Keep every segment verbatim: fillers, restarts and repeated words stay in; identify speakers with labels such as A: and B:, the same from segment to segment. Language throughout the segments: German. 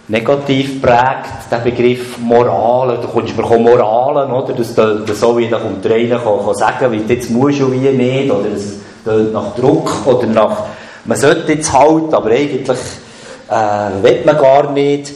A: negativ prägt, der Begriff Moral. Du kommst mir Moralen, oder? Das tönt so, wie da kommt der eine kann sagen, wie jetzt musst du wie nicht, oder es tönt nach Druck, oder nach, man sollte jetzt halt, aber eigentlich äh, will man gar nicht.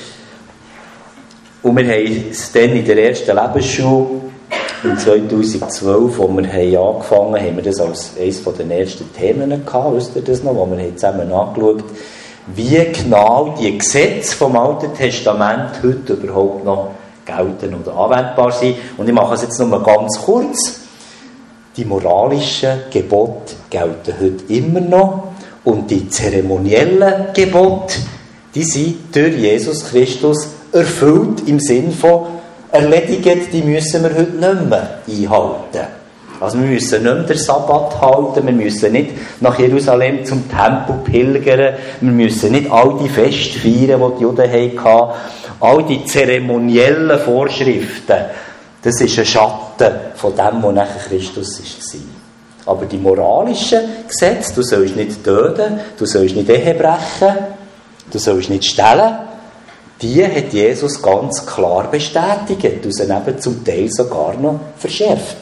A: Und wir haben es dann in der ersten Lebensschule, im zweitausendzwölf, wo wir haben angefangen haben, haben wir das als eines der ersten Themen gehabt, wisst ihr das noch, wo wir zusammen angeschaut haben, wie genau die Gesetze vom Alten Testament heute überhaupt noch gelten oder anwendbar sind. Und ich mache es jetzt nur ganz kurz. Die moralischen Gebote gelten heute immer noch und die zeremoniellen Gebote, die sind durch Jesus Christus erfüllt im Sinn von erledigt, die müssen wir heute nicht mehr einhalten. Also wir müssen nicht mehr den Sabbat halten, wir müssen nicht nach Jerusalem zum Tempel pilgern, wir müssen nicht all die Feste feiern, die die Juden hatten. All die zeremoniellen Vorschriften, das ist ein Schatten von dem, was nachher Christus war. Aber die moralischen Gesetze, du sollst nicht töten, du sollst nicht Ehe brechen, du sollst nicht stehlen, die hat Jesus ganz klar bestätigt und sie eben zum Teil sogar noch verschärft.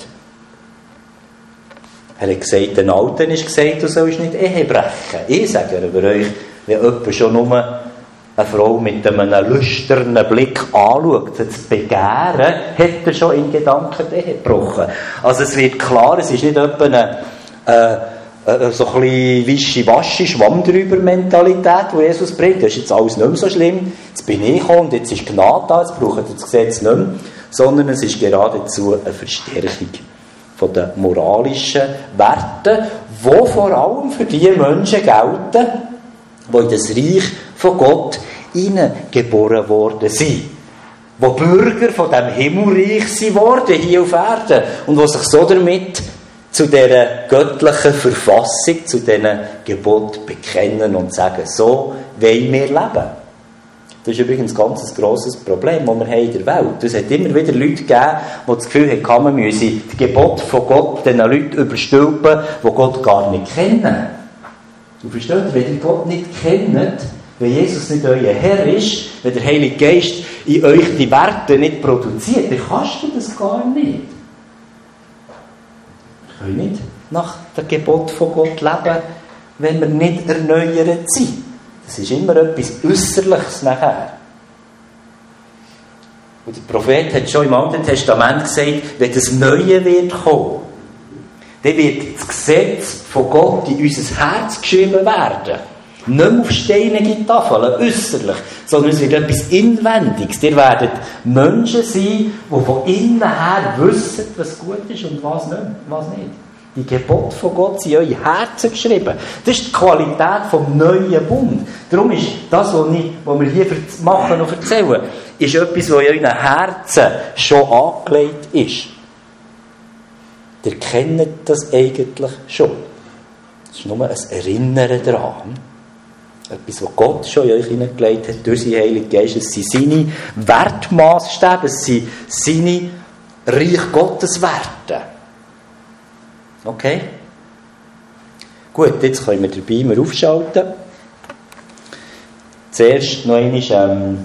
A: Er hat gesagt, den Alten ist gesagt, du sollst nicht Ehe brechen. Ich sage über euch, wenn jemand schon nur eine Frau mit einem lüsternen Blick anschaut, das Begehren, hat er schon in Gedanken die Ehe gebrochen. Also es wird klar, es ist nicht etwa eine, äh, äh, so ein bisschen Wischi-Waschi, Schwamm-drüber-Mentalität, die Jesus bringt. Das ist jetzt alles nicht mehr so schlimm. Jetzt bin ich gekommen und jetzt ist Gnade da, jetzt braucht ihr das Gesetz nicht mehr. Sondern es ist geradezu eine Verstärkung von den moralischen Werten, die vor allem für die Menschen gelten, die in das Reich von Gott hineingeboren worden sind. Die Bürger von diesem Himmelreich sind worden, hier auf Erden. Und die sich so damit zu dieser göttlichen Verfassung, zu diesen Geboten bekennen und sagen, so wollen wir leben. Das ist übrigens ein ganz grosses Problem, das wir haben in der Welt. Es hat immer wieder Leute gegeben, die das Gefühl haben, man müsse das Gebot von Gott den Leuten überstülpen, die Gott gar nicht kennen. Du verstehst, wenn ihr Gott nicht kennt, wenn Jesus nicht euer Herr ist, wenn der Heilige Geist in euch die Werte nicht produziert, dann kannst du das gar nicht. Wir können nicht nach dem Gebot von Gott leben, wenn wir nicht erneuert sind. Das ist immer etwas Äußerliches nachher. Und der Prophet hat schon im Alten Testament gesagt, wenn das Neue wird kommen, dann wird das Gesetz von Gott in unser Herz geschrieben werden. Nicht mehr auf steinige Tafeln, äußerlich, sondern es wird etwas Inwendiges. Ihr werdet Menschen sein, die von innen her wissen, was gut ist und was nicht. Was nicht. Die Gebote von Gott sind in eure Herzen geschrieben. Das ist die Qualität vom neuen Bund. Darum ist das, was, ich, was wir hier machen und erzählen, ist etwas, was in euren Herzen schon angelegt ist. Ihr kennt das eigentlich schon. Es ist nur ein Erinnern daran. Etwas, was Gott schon in euch hineingelegt hat, durch seinen Heiligen Geist. Es sind seine Wertmaßstäbe, es sind seine Reich Gottes Werte. Okay? Gut, jetzt können wir den Beamer aufschalten. Zuerst noch einmal, ähm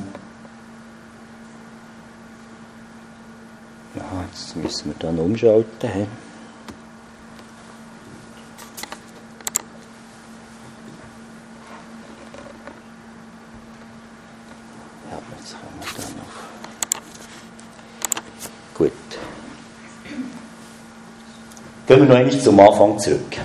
A: ja, jetzt müssen wir dann umschalten. He? Ja, jetzt kommen wir dann auf. Gut. Gehen wir noch einmal zum Anfang zurück.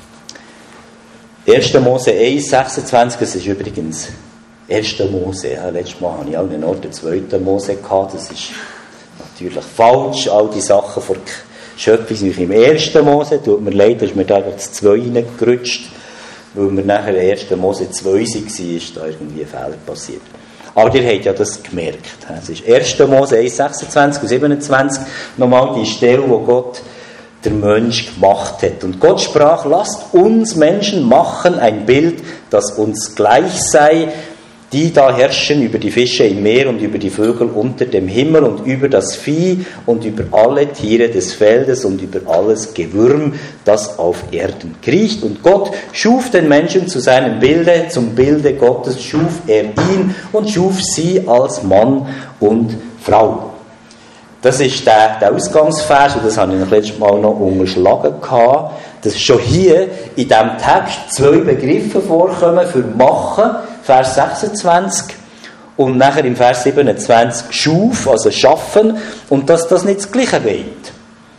A: erster Mose eins, sechsundzwanzig, das ist übrigens erster Mose. Ja, letztes Mal hatte ich auch einen Ort den zweiten Mose gehabt. Das ist natürlich falsch. All die Sachen vor Schöpfung sind im ersten Mose. Tut mir leid, da ist mir da das zwei hineingerutscht. Weil wir nachher erster Mose zwei waren, ist da irgendwie ein Fehler passiert. Aber ihr habt ja das gemerkt. Es ist erster Mose eins, sechsundzwanzig und siebenundzwanzig. Nochmal die Stelle, wo Gott der Mensch gemacht hat. Und Gott sprach, lasst uns Menschen machen ein Bild, das uns gleich sei, Die da herrschen über die Fische im Meer und über die Vögel unter dem Himmel und über das Vieh und über alle Tiere des Feldes und über alles Gewürm, das auf Erden kriecht. Und Gott schuf den Menschen zu seinem Bilde, zum Bilde Gottes schuf er ihn und schuf sie als Mann und Frau. Das ist der, der Ausgangsvers, und das habe ich das letzte Mal noch unterschlagen gehabt, dass schon hier in diesem Text zwei Begriffe vorkommen für machen, Vers sechsundzwanzig, und nachher im Vers siebenundzwanzig schuf, also schaffen, und dass das nicht das Gleiche wird.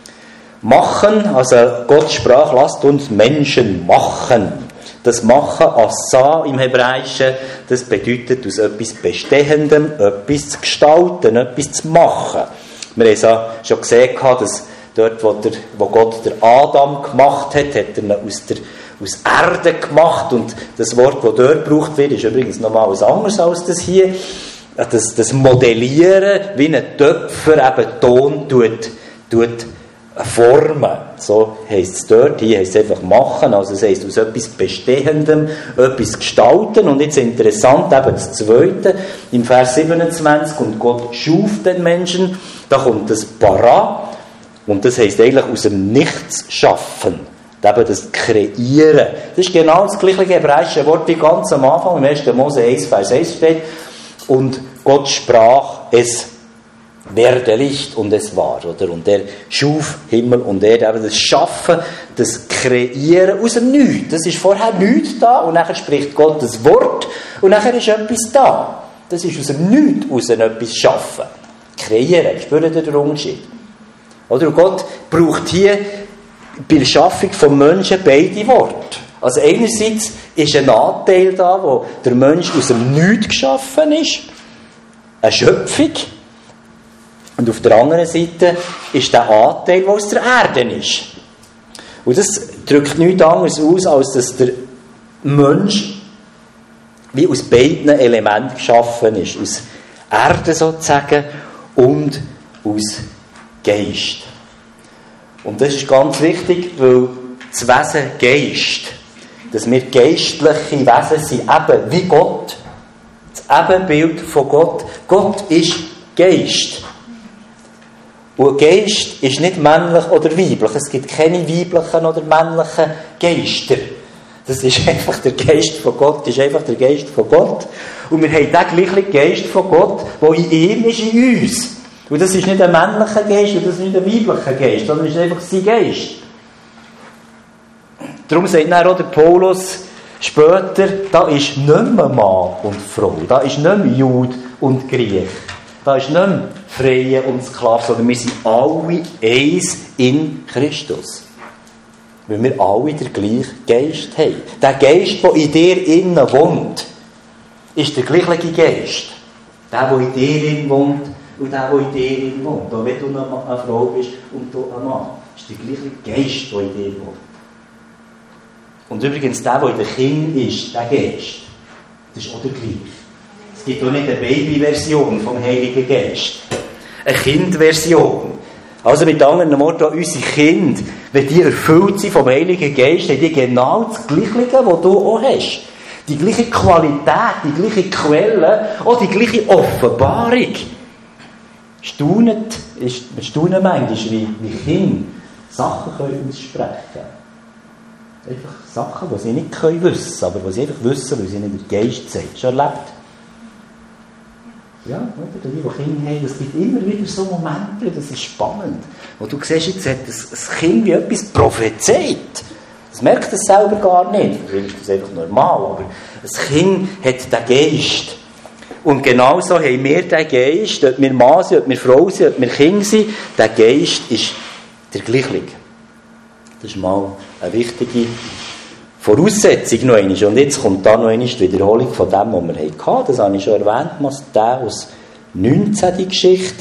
A: Machen, also Gott sprach, lasst uns Menschen machen. Das Machen, Asa im Hebräischen, das bedeutet aus etwas Bestehendem etwas zu gestalten, etwas zu machen. Wir haben es ja schon gesehen, dass dort, wo, der, wo Gott der Adam gemacht hat, hat er ihn aus der aus Erde gemacht, und das Wort, das dort gebraucht wird, ist übrigens nochmal was anderes als das hier. Das, das Modellieren, wie ein Töpfer eben Ton tut, tut formen. So heisst es dort, hier heisst es einfach machen, also es heisst aus etwas Bestehendem etwas gestalten. Und jetzt interessant, eben das Zweite, im Vers siebenundzwanzig, und Gott schuf den Menschen, da kommt das Bara, und das heisst eigentlich aus dem Nichts schaffen. Eben das Kreieren. Das ist genau das gleiche hebräische Wort, wie ganz am Anfang, im ersten Mose eins, Vers eins steht. Und Gott sprach, es werde Licht, und es war. Oder? Und er schuf Himmel und Erde. Eben das Schaffen, das Kreieren aus dem Nichts. Das ist vorher nichts da, und nachher spricht Gott das Wort, und nachher ist etwas da. Das ist aus dem Nichts aus etwas Schaffen. Kreieren. Spürt ihr den Unterschied? Oder? Und Gott braucht hier bei der Schaffung von Menschen beide Worte. Also einerseits ist ein Anteil da, wo der Mensch aus dem Nichts geschaffen ist, eine Schöpfung. Und auf der anderen Seite ist der Anteil, der aus der Erde ist. Und das drückt nichts anderes aus, als dass der Mensch wie aus beiden Elementen geschaffen ist. Aus Erde sozusagen und aus Geist. Und das ist ganz wichtig, weil das Wesen Geist, dass wir geistliche Wesen sind, eben wie Gott, das Ebenbild von Gott. Gott ist Geist. Und Geist ist nicht männlich oder weiblich. Es gibt keine weiblichen oder männlichen Geister. Das ist einfach der Geist von Gott, das ist einfach der Geist von Gott. Und wir haben den gleichen Geist von Gott, der in ihm ist, in uns. Und das ist nicht ein männlicher Geist und das ist nicht ein weiblicher Geist, sondern es ist einfach sein Geist. Darum sagt dann auch der Paulus später, da ist nicht mehr Mann und Frau, da ist nicht mehr Jude und Griech, da ist nicht mehr Freie und Sklave, sondern wir sind alle eins in Christus. Weil wir alle den gleichen Geist haben. Der Geist, der in dir innen wohnt, ist der gleiche Geist. Der, der in dir innen wohnt, und der, der in dir wohnt. Auch wenn du eine Frau bist und du ein Mann. Das ist der gleiche Geist, der in dir wohnt. Und übrigens, der, der in den Kindern ist, der Geist, das ist auch der gleiche. Es gibt auch nicht eine Baby-Version vom Heiligen Geist. Eine Kind-Version. Also mit anderen Worten, unsere Kinder, wenn die erfüllt sind vom Heiligen Geist, haben die genau das Gleiche, was du auch hast. Die gleiche Qualität, die gleiche Quelle, auch die gleiche Offenbarung. Staunet, ist, wir staunen manchmal, wie, wie Kinder Sachen können aussprechen. Einfach Sachen, die sie nicht können wissen, aber die sie einfach wissen, weil sie nicht der Geist sind. Hast du erlebt? Ja, oder? Die, die Kinder haben, es gibt immer wieder so Momente, das ist spannend, wo du siehst, jetzt hat das Kind wie etwas prophezeit. Das merkt es selber gar nicht, vielleicht ist das einfach normal, aber das Kind hat den Geist. Und genauso haben wir den Geist, ob wir Mann sind, ob wir Frau sind, ob wir Kinder sind, der Geist ist der gleiche. Das ist mal eine wichtige Voraussetzung noch einmal. Und jetzt kommt da noch einmal die Wiederholung von dem, was wir hatten. Das habe ich schon erwähnt, Matthäus neunzehn, die Geschichte.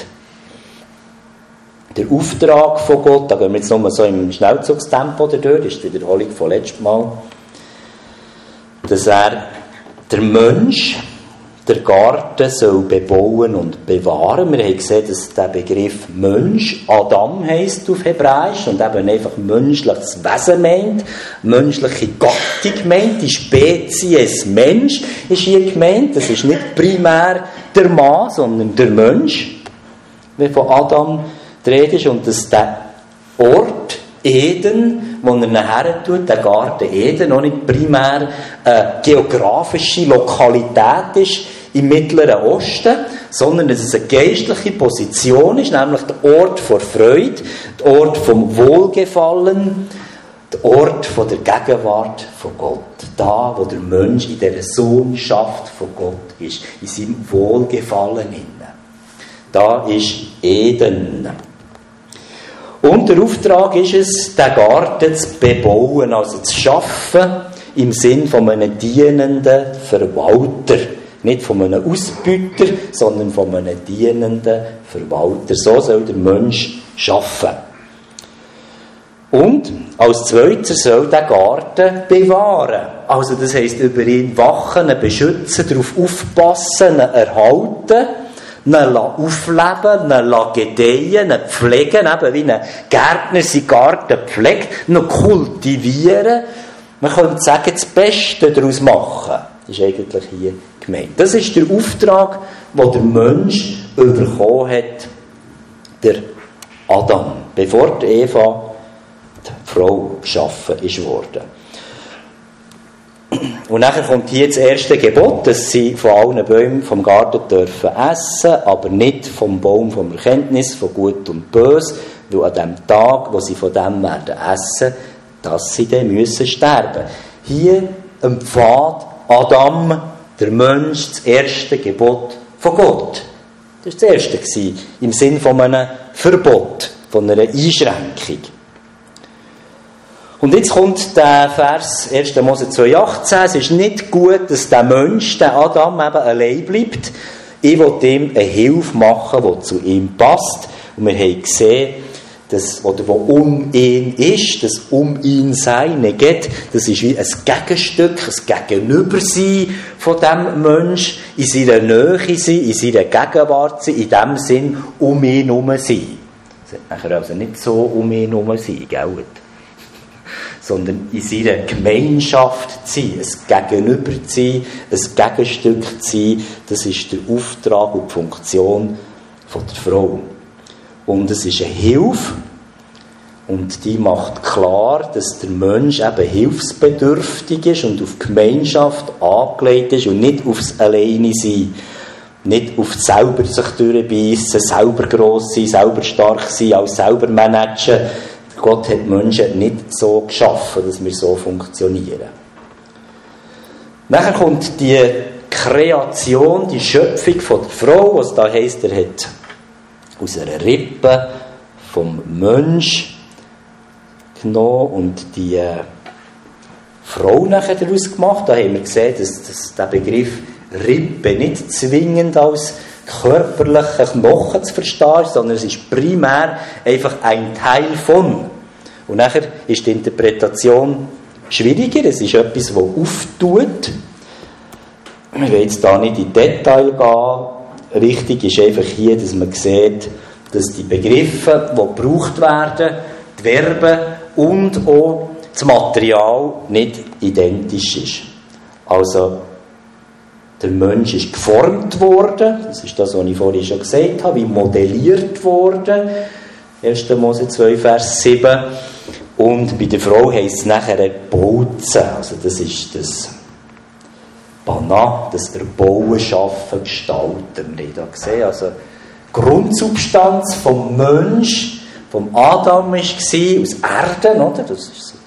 A: Der Auftrag von Gott, da gehen wir jetzt nochmal so im Schnellzugstempo durch, das ist die Wiederholung von letztem Mal, dass er der Mensch der Garten soll bebauen und bewahren. Wir haben gesehen, dass der Begriff Mensch Adam heisst auf Hebräisch und eben einfach menschliches Wesen meint, menschliche Gattung meint, die Spezies Mensch ist hier gemeint. Das ist nicht primär der Mann, sondern der Mensch, wie von Adam die Rede ist. Und dass der Ort Eden, wo er nachher tut, der Garten Eden, noch nicht primär eine geografische Lokalität ist im Mittleren Osten, sondern dass es eine geistliche Position ist, nämlich der Ort vor Freude, der Ort vom Wohlgefallen, der Ort von der Gegenwart von Gott. Da, wo der Mensch in dieser Sohnschaft von Gott ist, in seinem Wohlgefallen inne. Da ist Eden. Und der Auftrag ist es, den Garten zu bebauen, also zu schaffen, im Sinn von einem dienenden Verwalter. Nicht von einem Ausbeuter, sondern von einem dienenden Verwalter. So soll der Mensch schaffen. Und als Zweites soll der Garten bewahren. Also das heisst, über ihn wachen, ihn beschützen, darauf aufpassen, ihn erhalten, ihn aufleben, ihn gedeihen, ihn pflegen, eben wie ein Gärtner seinen Garten pflegt, ihn kultivieren. Man könnte sagen, das Beste daraus machen. Das ist eigentlich hier gemeint. Das ist der Auftrag, den der Mensch bekommen hat, der Adam, bevor die Eva die Frau geschaffen ist worden. Und nachher kommt hier das erste Gebot, dass sie von allen Bäumen vom Garten dürfen essen, aber nicht vom Baum vom Erkenntnis von Gut und Böse, weil an dem Tag, wo sie von dem werden essen, dass sie dann müssen sterben. Hier am Pfad Adam, der Mensch, das erste Gebot von Gott. Das war das erste, im Sinn von einem Verbot, von einer Einschränkung. Und jetzt kommt der Vers erster Mose zwei achtzehn. Es ist nicht gut, dass der Mensch, der Adam, eben allein bleibt. Ich will ihm eine Hilfe machen, die zu ihm passt. Und wir haben gesehen, das, oder wo um ihn ist, das um ihn Sein geht, das ist wie ein Gegenstück, ein Gegenübersein von diesem Mensch, in seiner Nähe sein, in seiner Gegenwart sein, in dem Sinn um ihn herum sein. Es wird nachher also nicht so um ihn herum sein, gell? Sondern in seiner Gemeinschaft zu sein, ein Gegenüber zu sein, ein Gegenstück zu sein, das ist der Auftrag und die Funktion von der Frau. Und es ist eine Hilfe, und die macht klar, dass der Mensch eben hilfsbedürftig ist und auf Gemeinschaft angelegt ist und nicht aufs Alleine-Sein, nicht auf selber sich durchbeissen, selber gross sein, selber stark sein, alles selber managen. Gott hat Menschen nicht so geschaffen, dass wir so funktionieren. Nachher kommt die Kreation, die Schöpfung von der Frau, was da heisst, er hat aus einer Rippe vom Mensch genommen und die äh, Frau nachher daraus gemacht. Da haben wir gesehen, dass, dass der Begriff Rippe nicht zwingend als körperlichen Knochen zu verstehen ist, sondern es ist primär einfach ein Teil von. Und nachher ist die Interpretation schwieriger. Es ist etwas, das auftut. Wir wollen jetzt da nicht in Detail gehen. Richtig ist einfach hier, dass man sieht, dass die Begriffe, die gebraucht werden, die Verben und auch das Material nicht identisch ist. Also, der Mensch ist geformt worden, das ist das, was ich vorhin schon gesagt habe, wie modelliert worden. erster Mose zwei, Vers sieben. Und bei der Frau heisst es nachher Bautzen. Also das ist das Bana, das Erbauen, Schaffen, Gestalten. Wir haben da gesehen, also Grundsubstanz vom Mensch, vom Adam war, aus Erden, oder? Das ist so.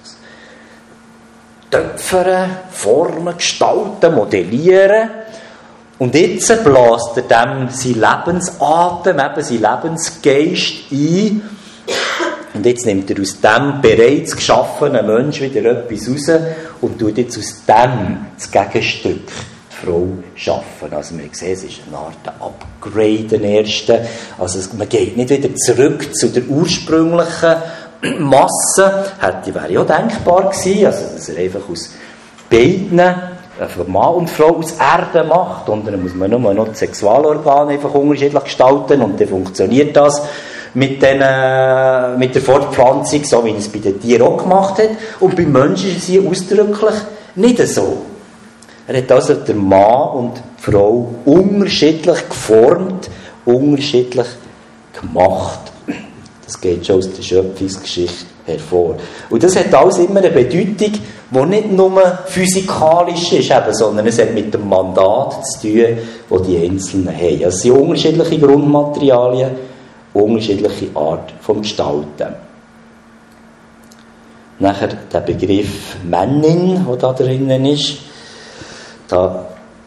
A: Töpfern, formen, gestalten, modellieren. Und jetzt bläst er dem sein Lebensatem, eben sein Lebensgeist ein. Und jetzt nimmt er aus dem bereits geschaffenen Mensch wieder etwas raus und tut jetzt aus dem das Gegenstück, die Frau, schaffen. Also wir sehen, es ist eine Art Upgrade, ein erster. Also man geht nicht wieder zurück zu der ursprünglichen Masse. Hätte, wäre ja denkbar gewesen, also dass er einfach aus beiden von Mann und Frau aus Erde macht. Und dann muss man nur noch die Sexualorgane einfach unterschiedlich gestalten und dann funktioniert das mit, den, äh, mit der Fortpflanzung, so wie es bei den Tieren auch gemacht hat. Und beim Menschen ist es hier ausdrücklich nicht so. Er hat also der Mann und die Frau unterschiedlich geformt, unterschiedlich gemacht. Das geht schon aus der Schöpfungsgeschichte hervor. Und das hat alles immer eine Bedeutung, die nicht nur physikalisch ist, eben, sondern es hat mit dem Mandat zu tun, das die Einzelnen haben. Also es sind unterschiedliche Grundmaterialien, unterschiedliche Art vom Gestalten. Nachher der Begriff Männin, der da drinnen ist. Da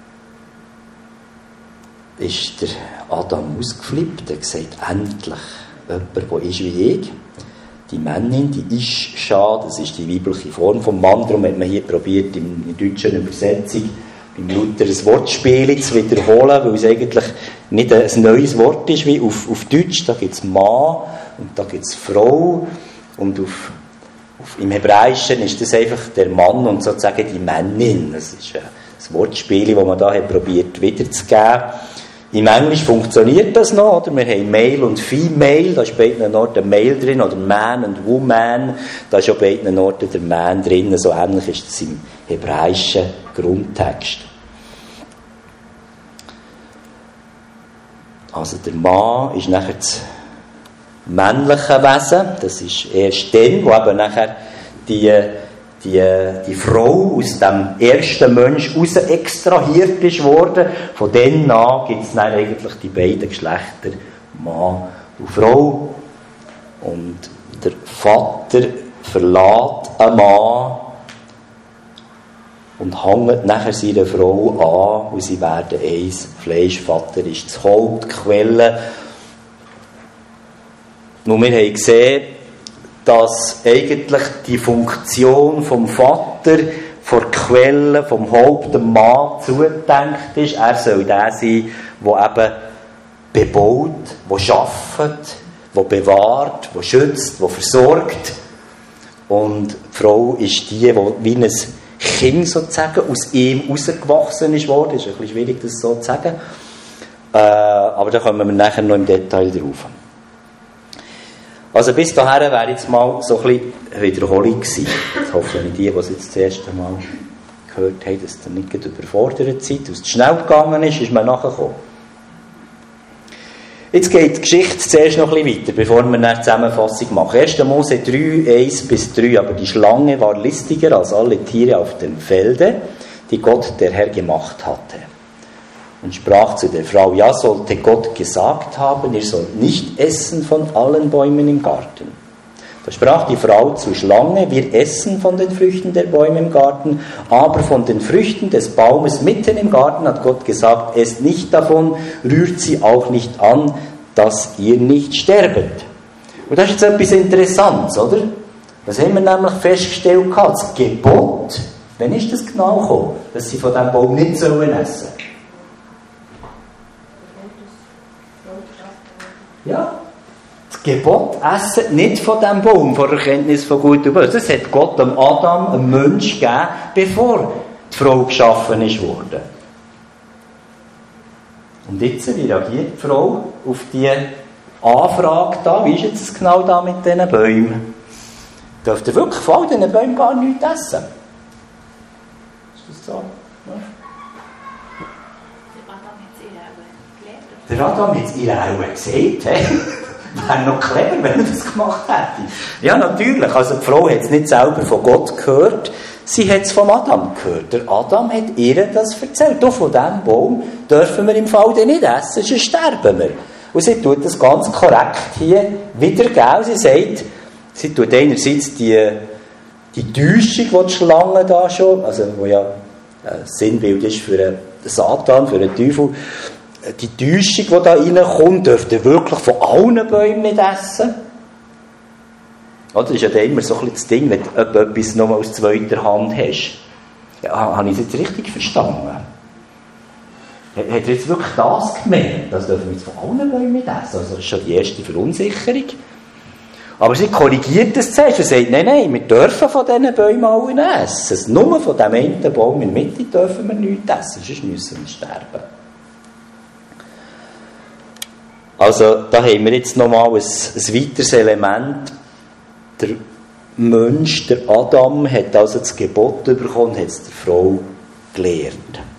A: ist der Adam ausgeflippt, er hat gesagt, endlich jemand, der ist wie ich. Die Männin, die Ischscha, das ist die weibliche Form vom Mann, darum hat man hier probiert, in der deutschen Übersetzung beim Luther ein Wortspiel zu wiederholen, weil es eigentlich nicht ein neues Wort ist wie auf, auf Deutsch. Da gibt es Mann und da gibt es Frau und auf Auf, im Hebräischen ist das einfach der Mann und sozusagen die Männin. Das ist ein Wortspiel, das man da hat probiert wiederzugeben. Im Englisch funktioniert das noch, oder? Wir haben Male und Female, da ist bei beiden Orten Male drin, oder Man und Woman, da ist auch bei beiden Orten der Man drin, so ähnlich ist das im hebräischen Grundtext. Also der Mann ist nachher das männliche Wesen, das ist erst dann, wo eben nachher die, die, die Frau aus dem ersten Mensch raus extrahiert ist worden. Von dann an gibt es dann eigentlich die beiden Geschlechter, Mann und Frau. Und der Vater verlässt einen Mann und hängt nachher seine Frau an und sie werden eins Fleisch. Vater ist die Hauptquelle. Nun, wir haben gesehen, dass eigentlich die Funktion vom Vater vor Quelle, vom Haupt, dem Mann zugedenkt ist. Er soll der sein, der eben bebaut, der schafft, der bewahrt, der schützt, der versorgt. Und die Frau ist die, die wie ein Kind sozusagen aus ihm rausgewachsen ist worden. Es ist ein bisschen schwierig, das so zu sagen. Äh, aber da kommen wir nachher noch im Detail drauf. Also bis dahin wäre jetzt mal so ein bisschen Wiederholung gewesen. Ich hoffe, wenn die, die es jetzt das erste Mal gehört haben, dass ihr nicht überfordert seid. Als es schnell gegangen ist, ist man nachgekommen. Jetzt geht die Geschichte zuerst noch ein bisschen weiter, bevor wir eine Zusammenfassung machen. erster Mose drei, eins bis drei. Aber die Schlange war listiger als alle Tiere auf dem Felde, die Gott, der Herr, gemacht hatte. Und sprach zu der Frau, ja, sollte Gott gesagt haben, ihr sollt nicht essen von allen Bäumen im Garten. Da sprach die Frau zur Schlange, wir essen von den Früchten der Bäume im Garten, aber von den Früchten des Baumes mitten im Garten hat Gott gesagt, esst nicht davon, rührt sie auch nicht an, dass ihr nicht sterbet. Und das ist jetzt etwas Interessantes, oder? Das haben wir nämlich festgestellt, das Gebot, wann ist das genau gekommen, dass sie von diesem Baum nicht sollen essen? Ja, das Gebot, essen nicht von diesem Baum, von der Erkenntnis von Gut und Böse. Das hat Gott dem Adam, einem Mensch, gegeben, bevor die Frau geschaffen ist worden. Und jetzt, wie reagiert die Frau auf die Anfrage da? Wie ist jetzt genau da mit diesen Bäumen? Dürft ihr wirklich von all diesen Bäumen gar nichts essen? Ist das so? Ja. Der Adam hat es ihr auch gesagt. Wäre noch clever, wenn er das gemacht hätte. Ja, natürlich. Also die Frau hat es nicht selber von Gott gehört, sie hat es vom Adam gehört. Der Adam hat ihr das erzählt. Doch von diesem Baum dürfen wir im Fall nicht essen, sonst sterben wir. Und sie tut das ganz korrekt hier wiedergeben. Sie sagt, sie tut einerseits die, die Täuschung, die die Schlange da schon, also wo ja ein Sinnbild ist für den Satan, für den Teufel, die Täuschung, die da reinkommt, dürft ihr wirklich von allen Bäumen nicht essen. Das ist ja dann immer so ein bisschen das Ding, wenn du etwas noch aus zweiter Hand hast. Ja, habe ich es jetzt richtig verstanden? Hat er jetzt wirklich das gemeint? Das dürfen wir jetzt von allen Bäumen nicht essen? Also das ist schon die erste Verunsicherung. Aber sie korrigiert das zuerst und sagt, nein, nein, wir dürfen von diesen Bäumen alle essen. Nur von dem einen Baum in der Mitte dürfen wir nichts essen, sonst müssen wir sterben. Also da haben wir jetzt nochmal ein, ein weiteres Element. Der Mensch, der Adam, hat also das Gebot bekommen, hat es der Frau gelehrt.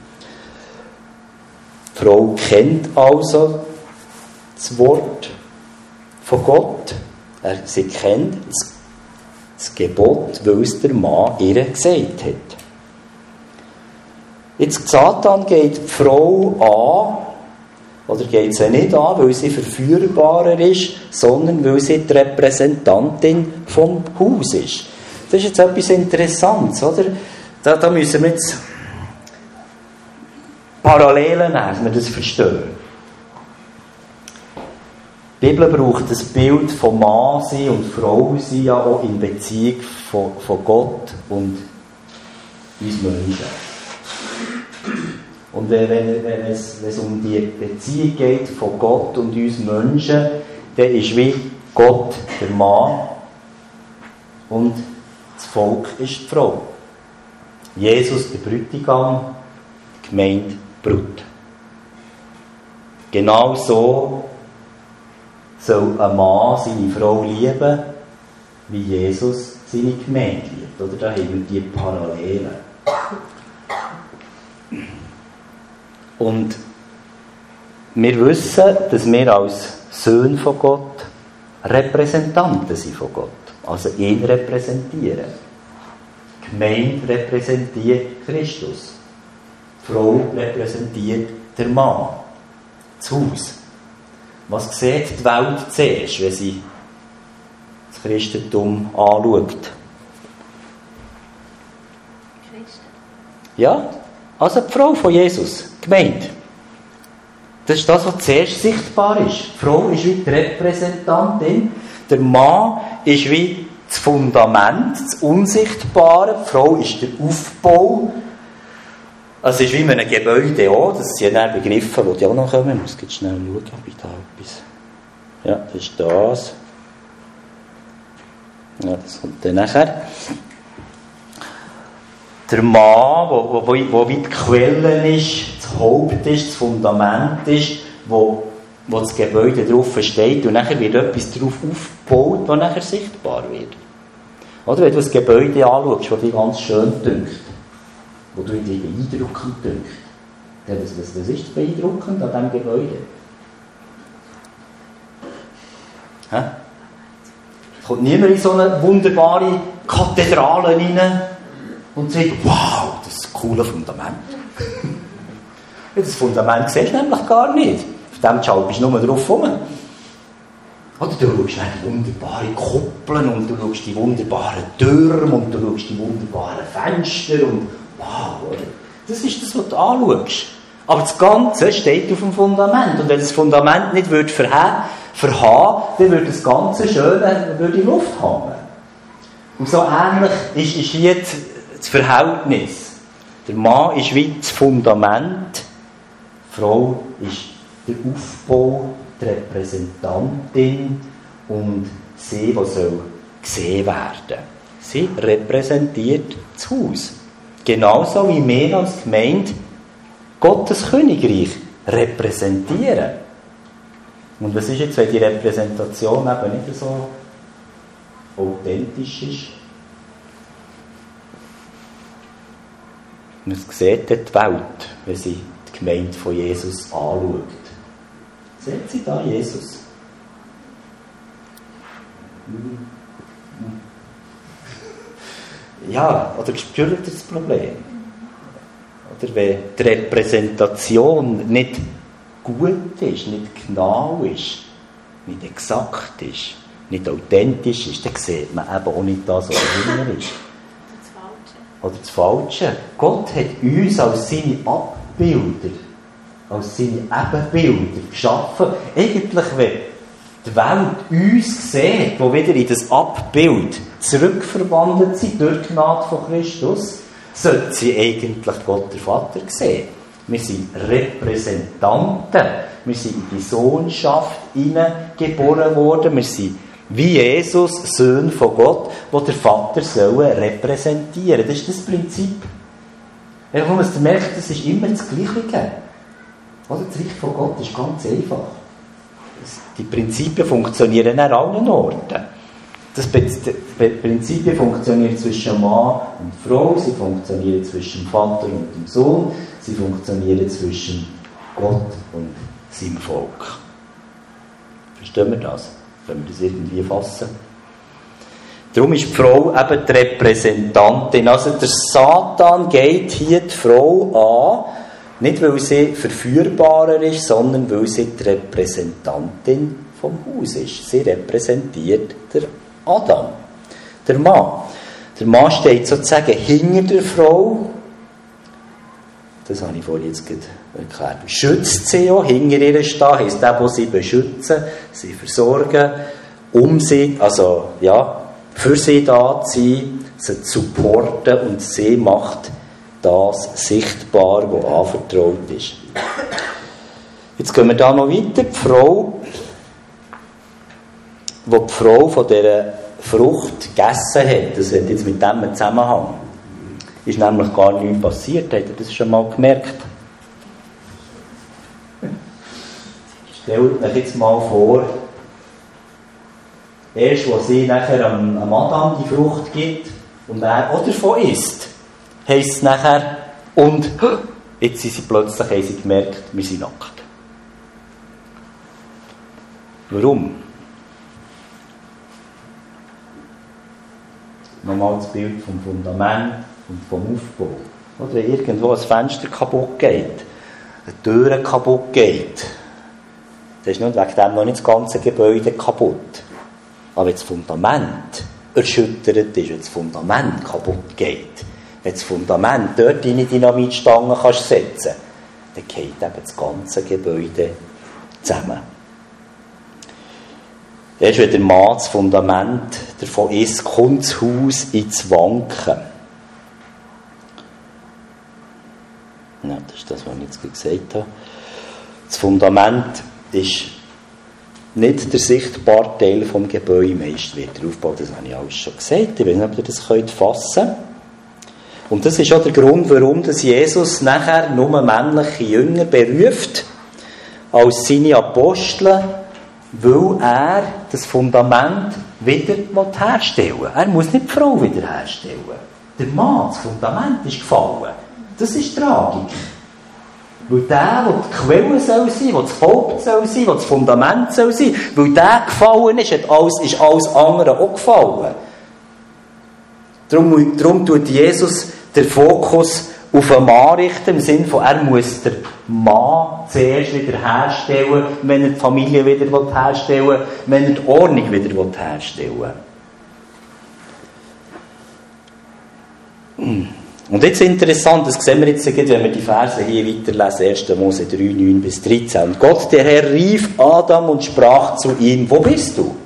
A: Die Frau kennt also das Wort von Gott. Sie kennt das, das Gebot, weil es der Mann ihr gesagt hat. Jetzt Satan geht die Frau an, oder geht sie nicht an, weil sie verführbarer ist, sondern weil sie die Repräsentantin vom Haus ist. Das ist jetzt etwas Interessantes, oder? Da, da müssen wir jetzt Parallelen nehmen, dass wir das verstehen. Die Bibel braucht das Bild von Mann sein und Frau sein ja auch in Beziehung von, von Gott und uns Menschen. Und wenn, wenn, wenn, es, wenn es um die Beziehung geht von Gott und uns Menschen, dann ist wie Gott der Mann und das Volk ist die Frau. Jesus der Bräutigam, die Gemeinde die Brut. Genau so soll ein Mann seine Frau lieben, wie Jesus seine Gemeinde liebt. Oder da haben wir die Parallelen. Und wir wissen, dass wir als Söhne von Gott Repräsentanten sind von Gott. Also ihn repräsentieren. Die Gemeinde repräsentiert Christus. Die Frau repräsentiert der Mann. Das Haus. Was sieht die Welt zuerst, wenn sie das Christentum anschaut?
B: Christen.
A: Ja, also die Frau von Jesus, die Gemeinde. Das ist das, was zuerst sichtbar ist. Die Frau ist wie die Repräsentantin, der Mann ist wie das Fundament, das Unsichtbare, die Frau ist der Aufbau. Also es ist wie in einem Gebäude auch, das sind ja Begriffe, die auch noch kommen. Ich muss jetzt schnell schauen, ob ich da etwas... Ja, das ist das. Ja, das kommt dann nachher. Der Mann, wo, wo, wo wie die Quelle ist, das Haupt ist, das Fundament ist, wo, wo das Gebäude drauf steht und nachher wird etwas darauf aufgebaut, das nachher sichtbar wird. Oder wenn du das Gebäude anschaust, das dich ganz schön dünkt, wo du dich beeindruckend dünkt. Was, was, was ist beeindruckend an diesem Gebäude? Hä? Es kommt niemand in so eine wunderbare Kathedrale rein und sagt, wow, das ist ein cooles Fundament. Das Fundament siehst du nämlich gar nicht. Auf dem Schau bist du nur drauf rum. Oder du schaust die wunderbaren Kuppeln und du schaust die wunderbaren Türme und du schaust die wunderbaren Fenster und wow, oder? Das ist das, was du anschaust. Aber das Ganze steht auf dem Fundament. Und wenn das Fundament nicht verha- verhaben würde, dann würde das Ganze schön würde in die Luft hängen. Und so ähnlich ist, ist hier das Verhältnis. Der Mann ist wie das Fundament, die Frau ist der Aufbau, die Repräsentantin und sie, die soll gesehen werden. Sie repräsentiert das Haus. Genauso wie wir als Gemeinde Gottes Königreich repräsentieren. Und was ist jetzt, wenn die Repräsentation eben nicht so authentisch ist? Man sieht die Welt, wenn sie die Gemeinde von Jesus anschaut. Seht sie da Jesus? Ja, oder spürt ihr das Problem? Oder wenn die Repräsentation nicht gut ist, nicht genau ist, nicht exakt ist, nicht authentisch ist, dann sieht man eben auch nicht das, was dahinter ist. Oder das Falsche. Gott hat uns als seine Abbilder, als seine Ebenbilder geschaffen. Eigentlich, wenn die Welt uns sieht, die wieder in das Abbild zurückverwandelt sind durch die Gnade von Christus, sollte sie eigentlich Gott der Vater sehen. Wir sind Repräsentanten. Wir sind in die Sohnschaft hineingeboren worden. Wir sind Wie Jesus, Söhne von Gott, die der Vater sollen repräsentieren. Das ist das Prinzip. Einfach nur, dass ihr merkt, das ist immer das Gleiche. Das Reich von Gott ist ganz einfach. Die Prinzipien funktionieren an allen Orten. Das Prinzipien funktionieren zwischen Mann und Frau, sie funktionieren zwischen dem Vater und dem Sohn, sie funktionieren zwischen Gott und seinem Volk. Verstehen wir das? Können wir das irgendwie fassen? Darum ist die Frau eben die Repräsentantin. Also der Satan geht hier die Frau an, nicht weil sie verführbarer ist, sondern weil sie die Repräsentantin vom Haus ist. Sie repräsentiert der Adam, der Mann. Der Mann steht sozusagen hinter der Frau. Das habe ich vorhin jetzt erklärt. Schützt sie auch, hinter ihr stehen, heisst der, der sie beschützen, sie versorgen, um sie, also ja, für sie da zu sein, sie zu supporten, und sie macht das sichtbar, was anvertraut ist. Jetzt gehen wir da noch weiter. Die Frau, wo die Frau von dieser Frucht gegessen hat, das hat jetzt mit dem einen Zusammenhang, ist nämlich gar nichts passiert. Habt ihr das schon mal gemerkt? Stellt euch jetzt mal vor, erst wo sie nachher am, am Adam die Frucht gibt und er auch davon isst, heisst es nachher, und jetzt sind sie plötzlich, haben sie gemerkt, wir sind nackt. Warum? Nochmal das Bild vom Fundament und vom Aufbau. Oder wenn irgendwo ein Fenster kaputt geht, eine Tür kaputt geht, dann ist nicht wegen dem noch nicht das ganze Gebäude kaputt. Aber wenn das Fundament erschüttert ist, wenn das Fundament kaputt geht, wenn das Fundament dort in die Dynamitstangen kannst setzen, dann geht eben das ganze Gebäude zusammen. Erst wenn der Mann das Fundament davon ist, kommt das Haus ins Wanken. Ja, das ist das, was ich jetzt gesagt habe. Das Fundament ist nicht der sichtbare Teil des Gebäudes. Meist wird der Aufbau, das habe ich alles schon gesagt. Ich weiß nicht, ob ihr das fassen könnt. Und das ist auch der Grund, warum dass Jesus nachher nur männliche Jünger beruft als seine Apostel, weil er das Fundament wieder herstellen will. Er muss nicht die Frau wiederherstellen. Der Mann, das Fundament ist gefallen. Das ist Tragik. Weil der, der die Quelle soll sein, der das Haupt soll sein, der das Fundament soll sein, weil der gefallen ist, hat alles, ist alles andere auch gefallen. Darum, darum tut Jesus den Fokus auf den Mann richten, im Sinne von, er muss den Mann zuerst wieder herstellen, wenn er die Familie wieder herstellen will, wenn er die Ordnung wieder herstellen will. Und jetzt interessant, das sehen wir jetzt, wenn wir die Verse hier weiterlesen, erster Mose drei, neun bis dreizehn. Und Gott, der Herr, rief Adam und sprach zu ihm, wo bist du?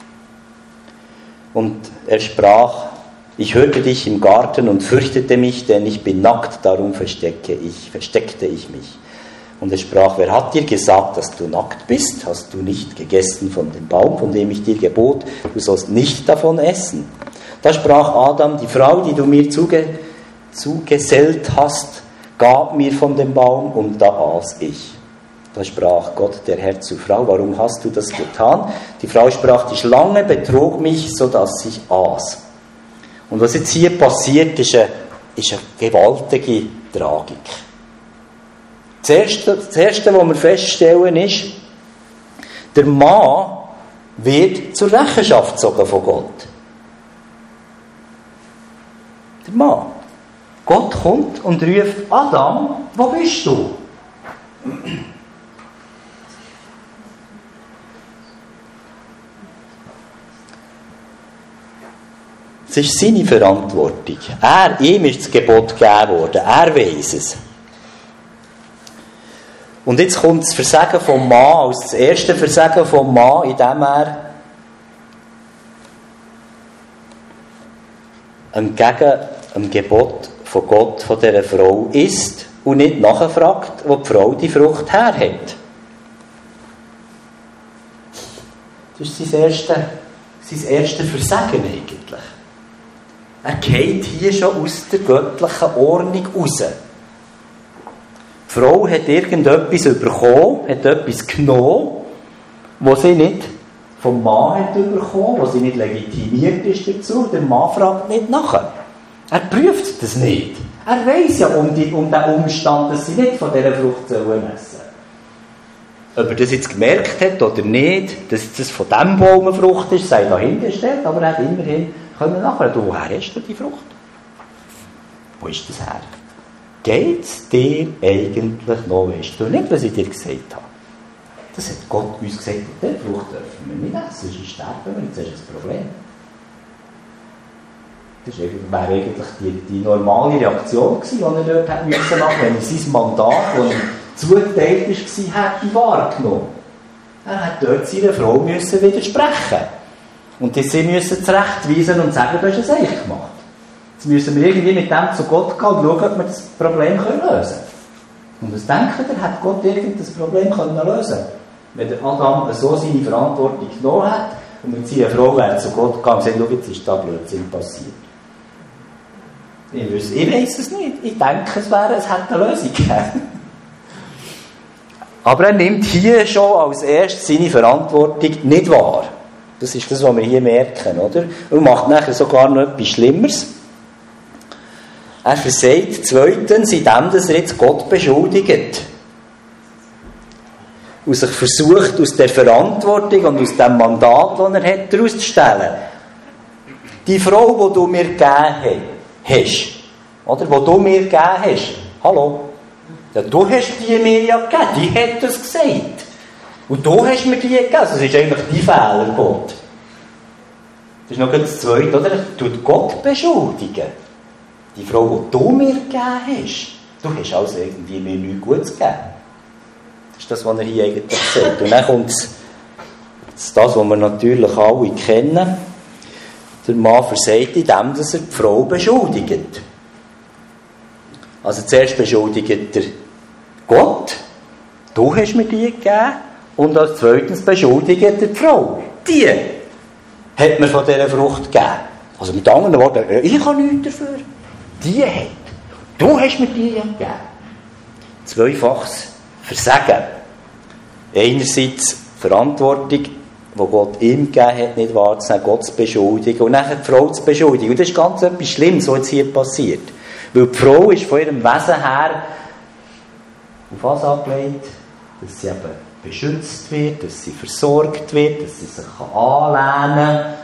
A: Und er sprach, ich hörte dich im Garten und fürchtete mich, denn ich bin nackt, darum verstecke ich, versteckte ich mich. Und er sprach, wer hat dir gesagt, dass du nackt bist? Hast du nicht gegessen von dem Baum, von dem ich dir gebot, du sollst nicht davon essen? Da sprach Adam, die Frau, die du mir zuge, zugesellt hast, gab mir von dem Baum, und da aß ich. Da sprach Gott, der Herr, zur Frau, warum hast du das getan? Die Frau sprach, die Schlange betrog mich, so dass ich aß. Und was jetzt hier passiert, ist eine, ist eine gewaltige Tragik. Das Erste, das Erste, was wir feststellen, ist, der Mann wird zur Rechenschaft gezogen von Gott. Der Mann. Gott kommt und ruft, Adam, wo bist du? Es ist seine Verantwortung. Er, ihm ist das Gebot gegeben worden. Er weiss es. Und jetzt kommt das Versagen vom Mann, als das erste Versagen vom Mann, indem er entgegen dem Gebot von Gott, von dieser Frau isst und nicht nachfragt, wo die Frau die Frucht her hat. Das ist sein erster sein erster Versagen eigentlich. Er geht hier schon aus der göttlichen Ordnung raus. Die Frau hat irgendetwas bekommen, hat etwas genommen, was sie nicht vom Mann hat bekommen, was sie nicht legitimiert ist dazu. Der Mann fragt nicht nachher. Er prüft das nicht. Er weiss ja um, die, um den Umstand, dass sie nicht von dieser Frucht essen sollen. Ob er das jetzt gemerkt hat oder nicht, dass das von diesem Baum eine Frucht ist, sei dahingestellt, aber er hat immerhin können nachher, du, woher hast du die Frucht? Wo ist das her? Geht es dir eigentlich noch? Weißt du nicht, was ich dir gesagt habe? Das hat Gott uns gesagt, diese Frucht dürfen wir nicht essen, sonst sterben wir, jetzt ist das Problem. Das wäre eigentlich die, die normale Reaktion gewesen, die er dort machen musste, wenn er sein Mandat, das ihm zugeteilt war, hätte wahrgenommen. Er hätte dort seiner Frau müssen widersprechen. Und die sie müssen zurechtweisen und sagen, du hast es eigentlich gemacht. Jetzt müssen wir irgendwie mit dem zu Gott gehen und schauen, ob wir das Problem lösen können. Und was denkt ihr, hat Gott irgendein Problem können lösen? Wenn der Adam so seine Verantwortung genommen hat und mit seiner Frau wäre zu Gott gegangen und gesagt, schau, jetzt ist da Blödsinn passiert. Ich, weiß, ich weiss es nicht. Ich denke, es wäre, es hätte eine Lösung gegeben. Aber er nimmt hier schon als erstes seine Verantwortung nicht wahr. Das ist das, was wir hier merken, oder? Und macht nachher sogar noch etwas Schlimmeres. Er versagt zweitens, indem er jetzt Gott beschuldigt. Und sich versucht, aus der Verantwortung und aus dem Mandat, das er hat, daraus zu stellen. Die Frau, die du mir gegeben hast, oder, die du mir gegeben hast, hallo, ja, du hast die mir ja gegeben, die hat das gesagt. Und du hast mir die gegeben, das ist eigentlich dein Fehler, Gott. Das ist noch das Zweite, oder? Tut Gott beschuldigen. Die Frau, die du mir gegeben hast, du hast also irgendwie mir nichts Gutes gegeben. Das ist das, was er hier eigentlich sagt. Und dann kommt es, das, was wir natürlich alle kennen. Der Mann versagt in dem, dass er die Frau beschuldigt. Also zuerst beschuldigt er Gott, du hast mir die gegeben, und als zweitens beschuldigt er die Frau. Die hat mir von dieser Frucht gegeben. Also mit anderen Worten, ich habe nichts dafür. Die hat. Du hast mir die gegeben. Zweifaches Versagen. Einerseits Verantwortung, die Gott ihm gegeben hat, nicht wahrzunehmen, Gott zu beschuldigen und nachher die Frau zu beschuldigen. Und das ist ganz etwas Schlimmes, was jetzt hier passiert. Weil die Frau ist von ihrem Wesen her auf was angelegt? Dass sie eben beschützt wird, dass sie versorgt wird, dass sie sich anlehnen kann.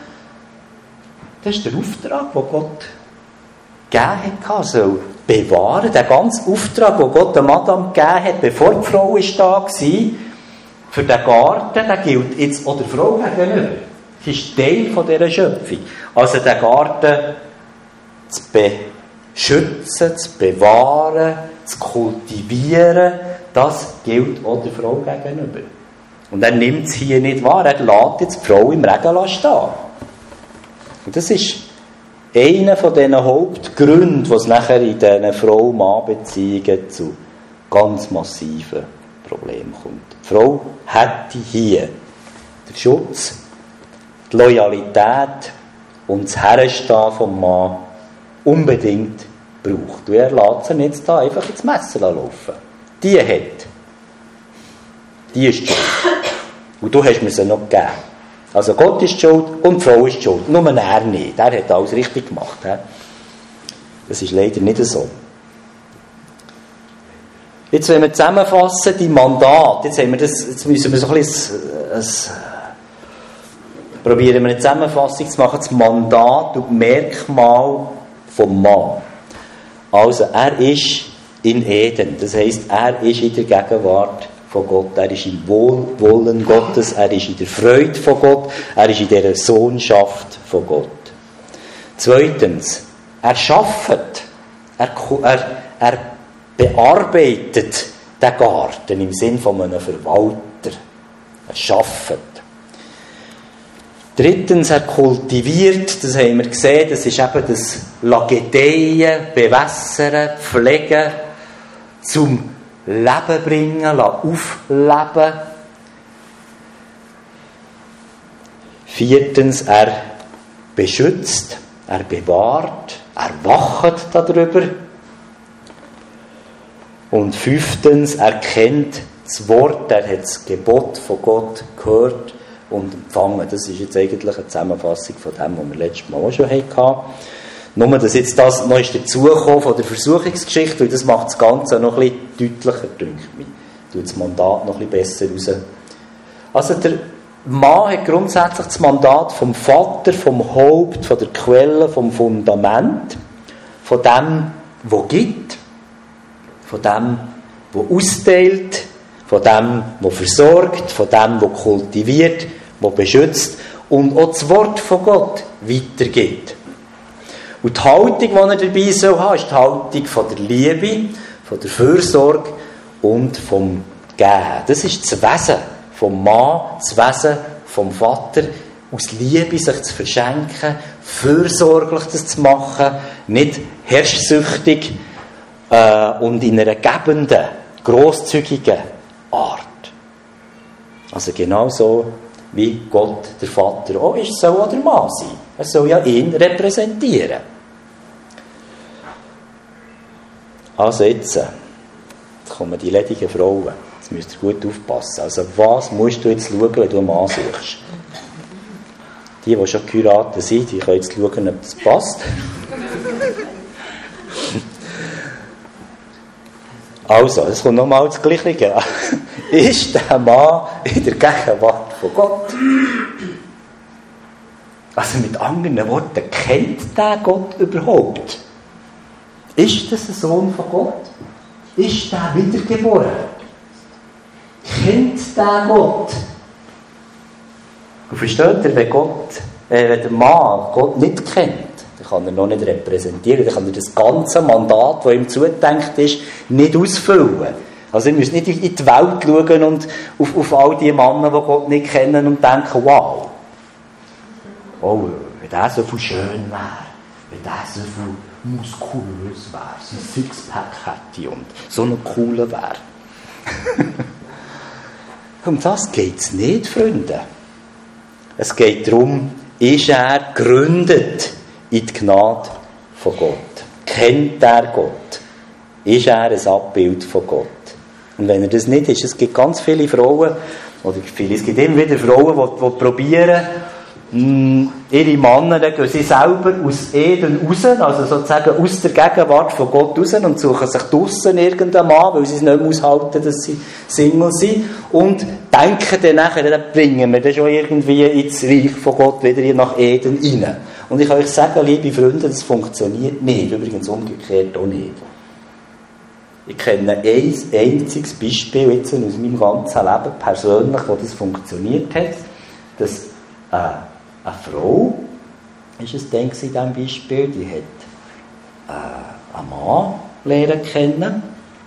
A: Das ist der Auftrag, den Gott gegeben hat. Soll bewahren. Der ganze Auftrag, den Gott dem Adam gegeben hat, bevor die Frau ist da war, für den Garten, der gilt jetzt auch der Frau gegenüber. Sie ist Teil von dieser Schöpfung. Also den Garten zu beschützen, zu bewahren, zu kultivieren, das gilt auch der Frau gegenüber. Und er nimmt es hier nicht wahr, er lässt jetzt die Frau im Regen stehen. Und das ist einer von diesen Hauptgründen, was nachher in diesen Frau-Mann-Beziehungen zu ganz massiven Problemen kommt. Die Frau hätte hier den Schutz, die Loyalität und das Herstehen vom Mann unbedingt braucht. Und er lässt sie jetzt da einfach ins Messer laufen. Die hat. Die ist schuld. Und du hast mir sie noch gegeben. Also Gott ist schuld und die Frau ist schuld. Nur er nicht. Er hat alles richtig gemacht. Das ist leider nicht so. Jetzt, wenn wir zusammenfassen, die Mandate, jetzt, haben wir das, jetzt müssen wir so ein bisschen ein, ein, probieren wir eine Zusammenfassung zu machen, das Mandat und Merkmal vom Mann. Also, er ist in Eden, das heisst, er ist in der Gegenwart von Gott, er ist im Wohlwollen Gottes, er ist in der Freude von Gott, er ist in der Sohnschaft von Gott. Zweitens, er schafft, er, er, er bearbeitet den Garten im Sinn von einem Verwalter. Er schafft. Drittens, er kultiviert, das haben wir gesehen, das ist eben das Gedeihen, Bewässern, Pflegen, zum Leben bringen, aufleben. Viertens, er beschützt, er bewahrt, er wacht darüber. Und fünftens, er kennt das Wort, er hat das Gebot von Gott gehört und empfangen. Das ist jetzt eigentlich eine Zusammenfassung von dem, was wir letztes Mal auch schon hatten. Nur, dass jetzt das noch ist dazugekommen von der Versuchungsgeschichte, und das macht das Ganze noch ein bisschen deutlicher, denke ich. Tut das Mandat noch ein bisschen besser raus. Also der Mann hat grundsätzlich das Mandat vom Vater, vom Haupt, von der Quelle, vom Fundament, von dem, was gibt, von dem, was austeilt, von dem, was versorgt, von dem, was kultiviert, was beschützt und auch das Wort von Gott weitergibt. Und die Haltung, die er dabei soll haben, ist die Haltung von der Liebe, von der Fürsorge und vom Geben. Das ist das Wesen vom Mann, das Wesen vom Vater, aus Liebe sich zu verschenken, fürsorglich das zu machen, nicht herrschsüchtig äh, und in einer gebenden, grosszügigen Art. Also genau so, wie Gott, der Vater, auch ist, soll auch der Mann sein. Er soll ja ihn repräsentieren. Also jetzt, jetzt kommen die ledigen Frauen. Jetzt müsst ihr gut aufpassen. Also was musst du jetzt schauen, wenn du einen Mann suchst? Die, die schon geheiratet sind, die können jetzt schauen, ob das passt. Also, es kommt nochmal das Gleiche. Ist der Mann in der Gegenwart von Gott? Also mit anderen Worten, kennt der Gott überhaupt? Ist das ein Sohn von Gott? Ist der wiedergeboren? Kennt der Gott? Und versteht ihr, wenn, Gott, äh, wenn der Mann Gott nicht kennt, dann kann er noch nicht repräsentieren, dann kann er das ganze Mandat, das ihm zugedenkt ist, nicht ausfüllen. Also ihr müsst nicht in die Welt schauen und auf, auf all die Männer, die Gott nicht kennen, und denken, wow, oh, wenn der so viel schön wäre, wenn der so viel muskulös wäre, so ein Sixpack hätte und so ein cooler wäre. Um das geht es nicht, Freunde. Es geht darum, ist er gegründet in die Gnade von Gott? Kennt er Gott? Ist er ein Abbild von Gott? Und wenn er das nicht ist, es gibt ganz viele Frauen, oder viele, es gibt immer wieder Frauen, die, die probieren, mh, ihre Männer, dann gehen sie selber aus Eden raus, also sozusagen aus der Gegenwart von Gott raus und suchen sich draussen irgendeinen Mann, weil sie es nicht mehr aushalten, dass sie Single sind, und denken dann nachher, dann bringen wir das schon irgendwie ins Reich von Gott wieder nach Eden rein. Und ich kann euch sagen, liebe Freunde, das funktioniert nicht, übrigens umgekehrt auch nicht. Ich kenne ein einziges Beispiel jetzt aus meinem ganzen Leben persönlich, wo das funktioniert hat, dass äh, eine Frau, ist es dann in diesem Beispiel, die hat äh, einen Mann lernen kennen,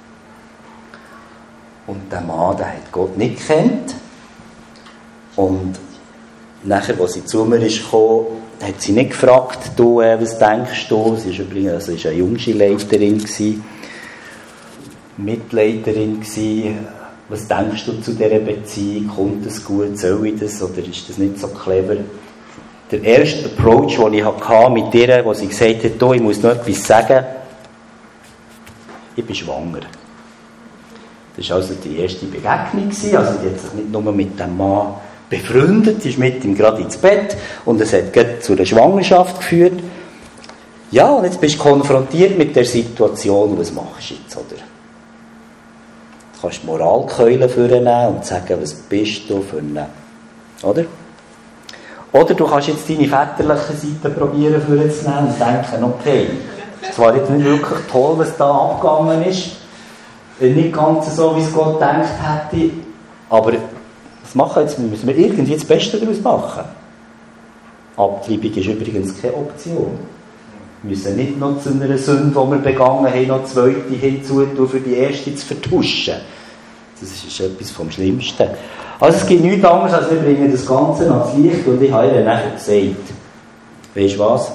A: und der Mann, der hat Gott nicht gekannt, und nachher, als sie zu mir ist gekommen, hat sie nicht gefragt, du, äh, was denkst du? Sie war übrigens also ist eine junge Leiterin gewesen, Mitleiterin gsi. Was denkst du zu dieser Beziehung? Kommt das gut? Soll ich das? Oder ist das nicht so clever? Der erste Approach, den ich hatte mit ihr, wo sie gesagt hat, oh, ich muss noch etwas sagen. Ich bin schwanger. Das war also die erste Begegnung. Also die hat sich nicht nur mit dem Mann befreundet, sie ist mit ihm gerade ins Bett und es hat gerade zu einer Schwangerschaft geführt. Ja, und jetzt bist du konfrontiert mit der Situation, was machst du jetzt, oder? Du kannst die Moralkeule vornehmen und sagen, was bist du für eine, oder? Oder du kannst jetzt deine väterliche Seite probieren vorzunehmen und denken, okay, es war jetzt nicht wirklich toll, was da abgegangen ist, nicht ganz so, wie es Gott gedacht hätte, aber was machen jetzt? Müssen wir irgendwie das Beste daraus machen. Abtreibung ist übrigens keine Option. Wir müssen nicht noch zu einer Sünde, die wir begangen haben, noch eine zweite hinzutun, für die erste zu vertuschen. Das ist etwas vom Schlimmsten. Also es gibt nichts anderes, als wir bringen das Ganze ans Licht, und ich habe ihr nachher gesagt, weisst du was?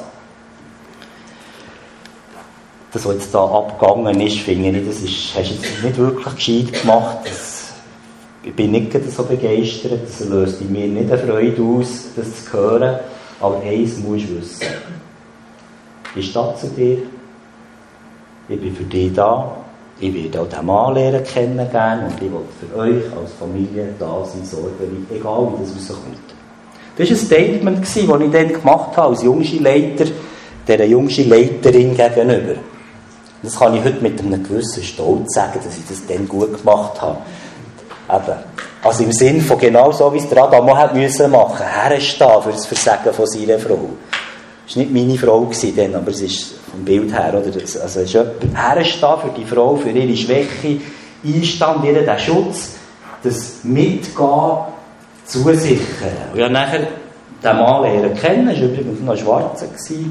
A: Das, was jetzt da abgegangen ist, finde ich, das ist, hast du jetzt nicht wirklich gescheit gemacht. Das Ich bin nicht so begeistert, das löst in mir nicht eine Freude aus, das zu hören. Aber eins musst du wissen. Ich stehe zu dir. Ich bin für dich da. Ich werde auch den Mann lernen kennenlernen und ich will für euch als Familie da sein, sorgen, egal wie das rauskommt. Das war ein Statement, das ich dann gemacht habe, als jüngste Leiter, dieser jüngsten Leiterin gegenüber. Das kann ich heute mit einem gewissen Stolz sagen, dass ich das dann gut gemacht habe. Eben. Also im Sinn von genau so, wie es der Adam auch machen musste, herstehen für das Versagen von seiner Frau. Es war nicht meine Frau dann, aber es ist vom Bild her, oder? Also es ist jemand herstehen für die Frau, für ihre Schwäche, Einstand, ihr den Schutz, das Mitgehen zusichern. Und ich habe nachher den Mann lernen kennen, er war übrigens noch ein Schwarzer.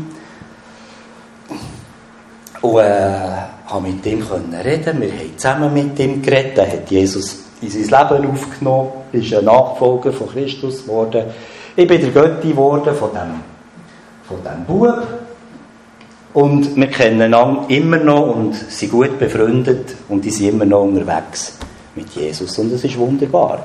A: Und äh, konnte mit ihm reden, wir haben zusammen mit ihm geredet, er hat Jesus in sein Leben aufgenommen, ist ein Nachfolger von Christus geworden. Ich bin der Götti geworden von dem, von dem Bub. Und wir kennen einander immer noch und sind gut befreundet und die sind immer noch unterwegs mit Jesus. Und das ist wunderbar.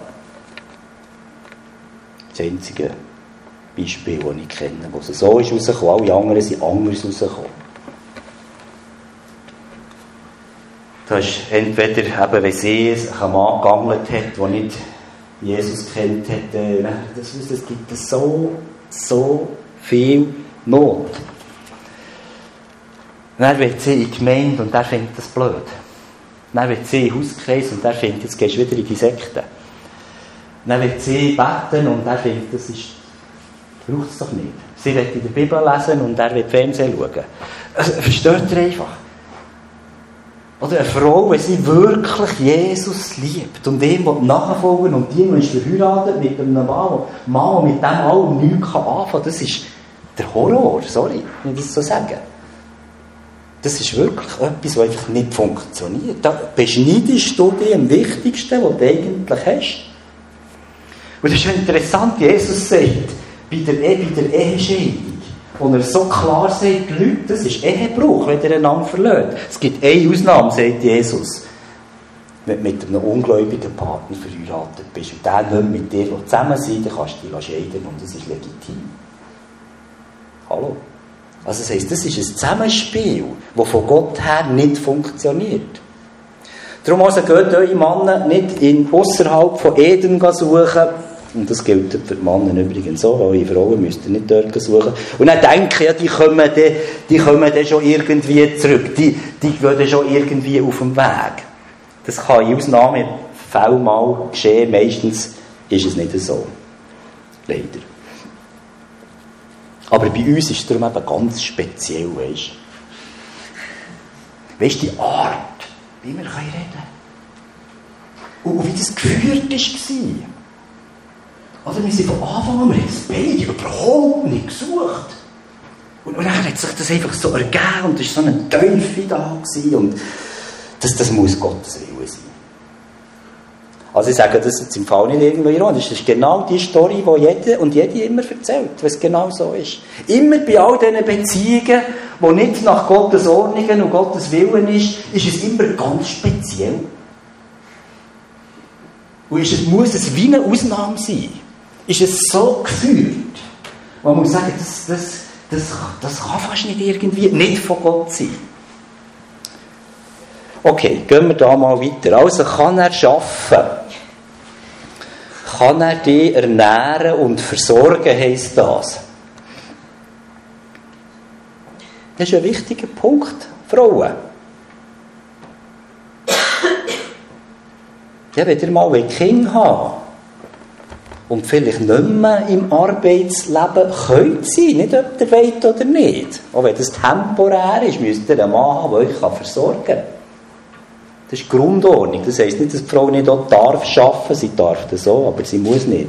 A: Das einzige Beispiel, das ich kenne, wo es so ist rausgekommen. Alle anderen sind anders rausgekommen. Das ist entweder, eben, wenn sie einen Mann geangelt hat, der nicht Jesus kennt hat, äh, das, das gibt so, so viel Not. Dann wird sie in die Gemeinde und der findet das blöd. Dann wird sie in den Hauskreis und der findet, jetzt gehst du wieder in die Sekte. Dann wird sie beten und der findet, das ist, braucht es doch nicht. Sie wird in der Bibel lesen und der wird Fernsehen schauen. Also, versteht ihr einfach? Oder eine Frau, wenn sie wirklich Jesus liebt und ihm nachfolgen und die ist verheiratet mit einem Mann, Mann mit dem allem nichts anfangen kann, das ist der Horror, sorry, wenn ich das so sage. Das ist wirklich etwas, was einfach nicht funktioniert. Da beschneidest du dich am Wichtigsten, was du eigentlich hast. Und das ist interessant, Jesus sagt, bei der, bei der Ehescheidung, wo er so klar sagt, die Leute, das ist Ehebruch, wenn ihr einander verlässt. Es gibt eine Ausnahme, sagt Jesus, wenn du mit einem ungläubigen Partner verheiratet bist und der nicht mit dir zusammen sein, dann kannst du dich scheiden und das ist legitim. Hallo? Also das heisst, das ist ein Zusammenspiel, das von Gott her nicht funktioniert. Darum also geht eure Männer nicht in ausserhalb von Eden suchen. Und das gilt für die Männer übrigens so, weil eure Frauen müsst ihr nicht dort suchen. Und dann denken, ja, die kommen dann, die kommen dann schon irgendwie zurück. Die, die gehen dann schon irgendwie auf dem Weg. Das kann in Ausnahmefällen mal geschehen. Meistens ist es nicht so. Leider. Aber bei uns ist es darum eben ganz speziell, weißt du? Weißt du, die Art, wie wir reden können. Und wie das geführt war. Oder wir sind von Anfang an, wir haben das beide überhaupt nicht gesucht. Und, und dann hat sich das einfach so ergeben und es war so eine Teufel da gewesen. Und das, das muss Gottes Wille sein. Also ich sage das jetzt im Fall nicht irgendwo ironisch. Das ist genau die Story, die jeder und jede immer erzählt, weil es genau so ist. Immer bei all diesen Beziehungen, die nicht nach Gottes Ordnungen und Gottes Willen ist, ist es immer ganz speziell. Und ist es, muss es wie eine Ausnahme sein. Ist es so geführt, man muss sagen, das, das, das, das kann fast nicht irgendwie nicht von Gott sein. Okay, gehen wir da mal weiter. Also kann er arbeiten? Kann er dich ernähren und versorgen, heisst das? Das ist ein wichtiger Punkt, Frauen. Ja, wenn ihr mal Kinder habt und vielleicht nicht mehr im Arbeitsleben könnt sein, nicht ob ihr wollt oder nicht. Auch wenn das temporär ist, müsst ihr einen Mann haben, der euch versorgen kann. Das ist die Grundordnung. Das heisst nicht, dass die Frau nicht auch darf arbeiten, sie darf das auch, aber sie muss nicht.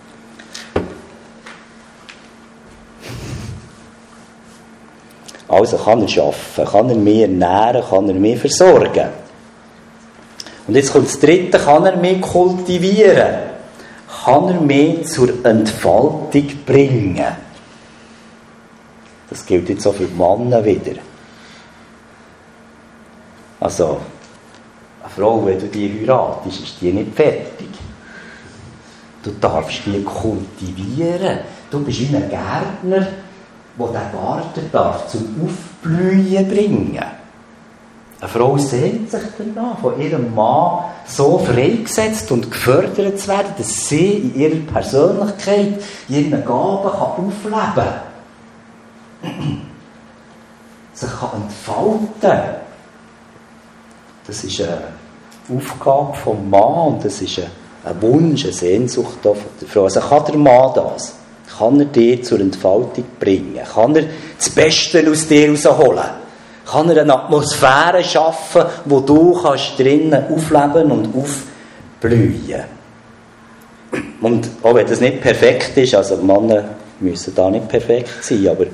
A: Also kann er arbeiten, kann er mich ernähren, kann er mich versorgen. Und jetzt kommt das Dritte, kann er mich kultivieren? Kann er mich zur Entfaltung bringen? Das gilt jetzt auch für die Männer wieder. Also, eine Frau, wenn du die heiratest, ist die nicht fertig. Du darfst die kultivieren. Du bist wie ein Gärtner, der den Garten darf zum Aufblühen bringen. Eine Frau sehnt sich danach, von ihrem Mann so freigesetzt und gefördert zu werden, dass sie in ihrer Persönlichkeit, in ihren Gaben kann aufleben kann. Sich kann entfalten. Das ist eine Aufgabe vom Mann und das ist ein Wunsch, eine Sehnsucht von der Frau. Also kann der Mann das? Kann er dir zur Entfaltung bringen? Kann er das Beste aus dir herausholen? Kann er eine Atmosphäre schaffen, wo du kannst drinnen aufleben und aufblühen? Und auch wenn das nicht perfekt ist, also Männer müssen da nicht perfekt sein, aber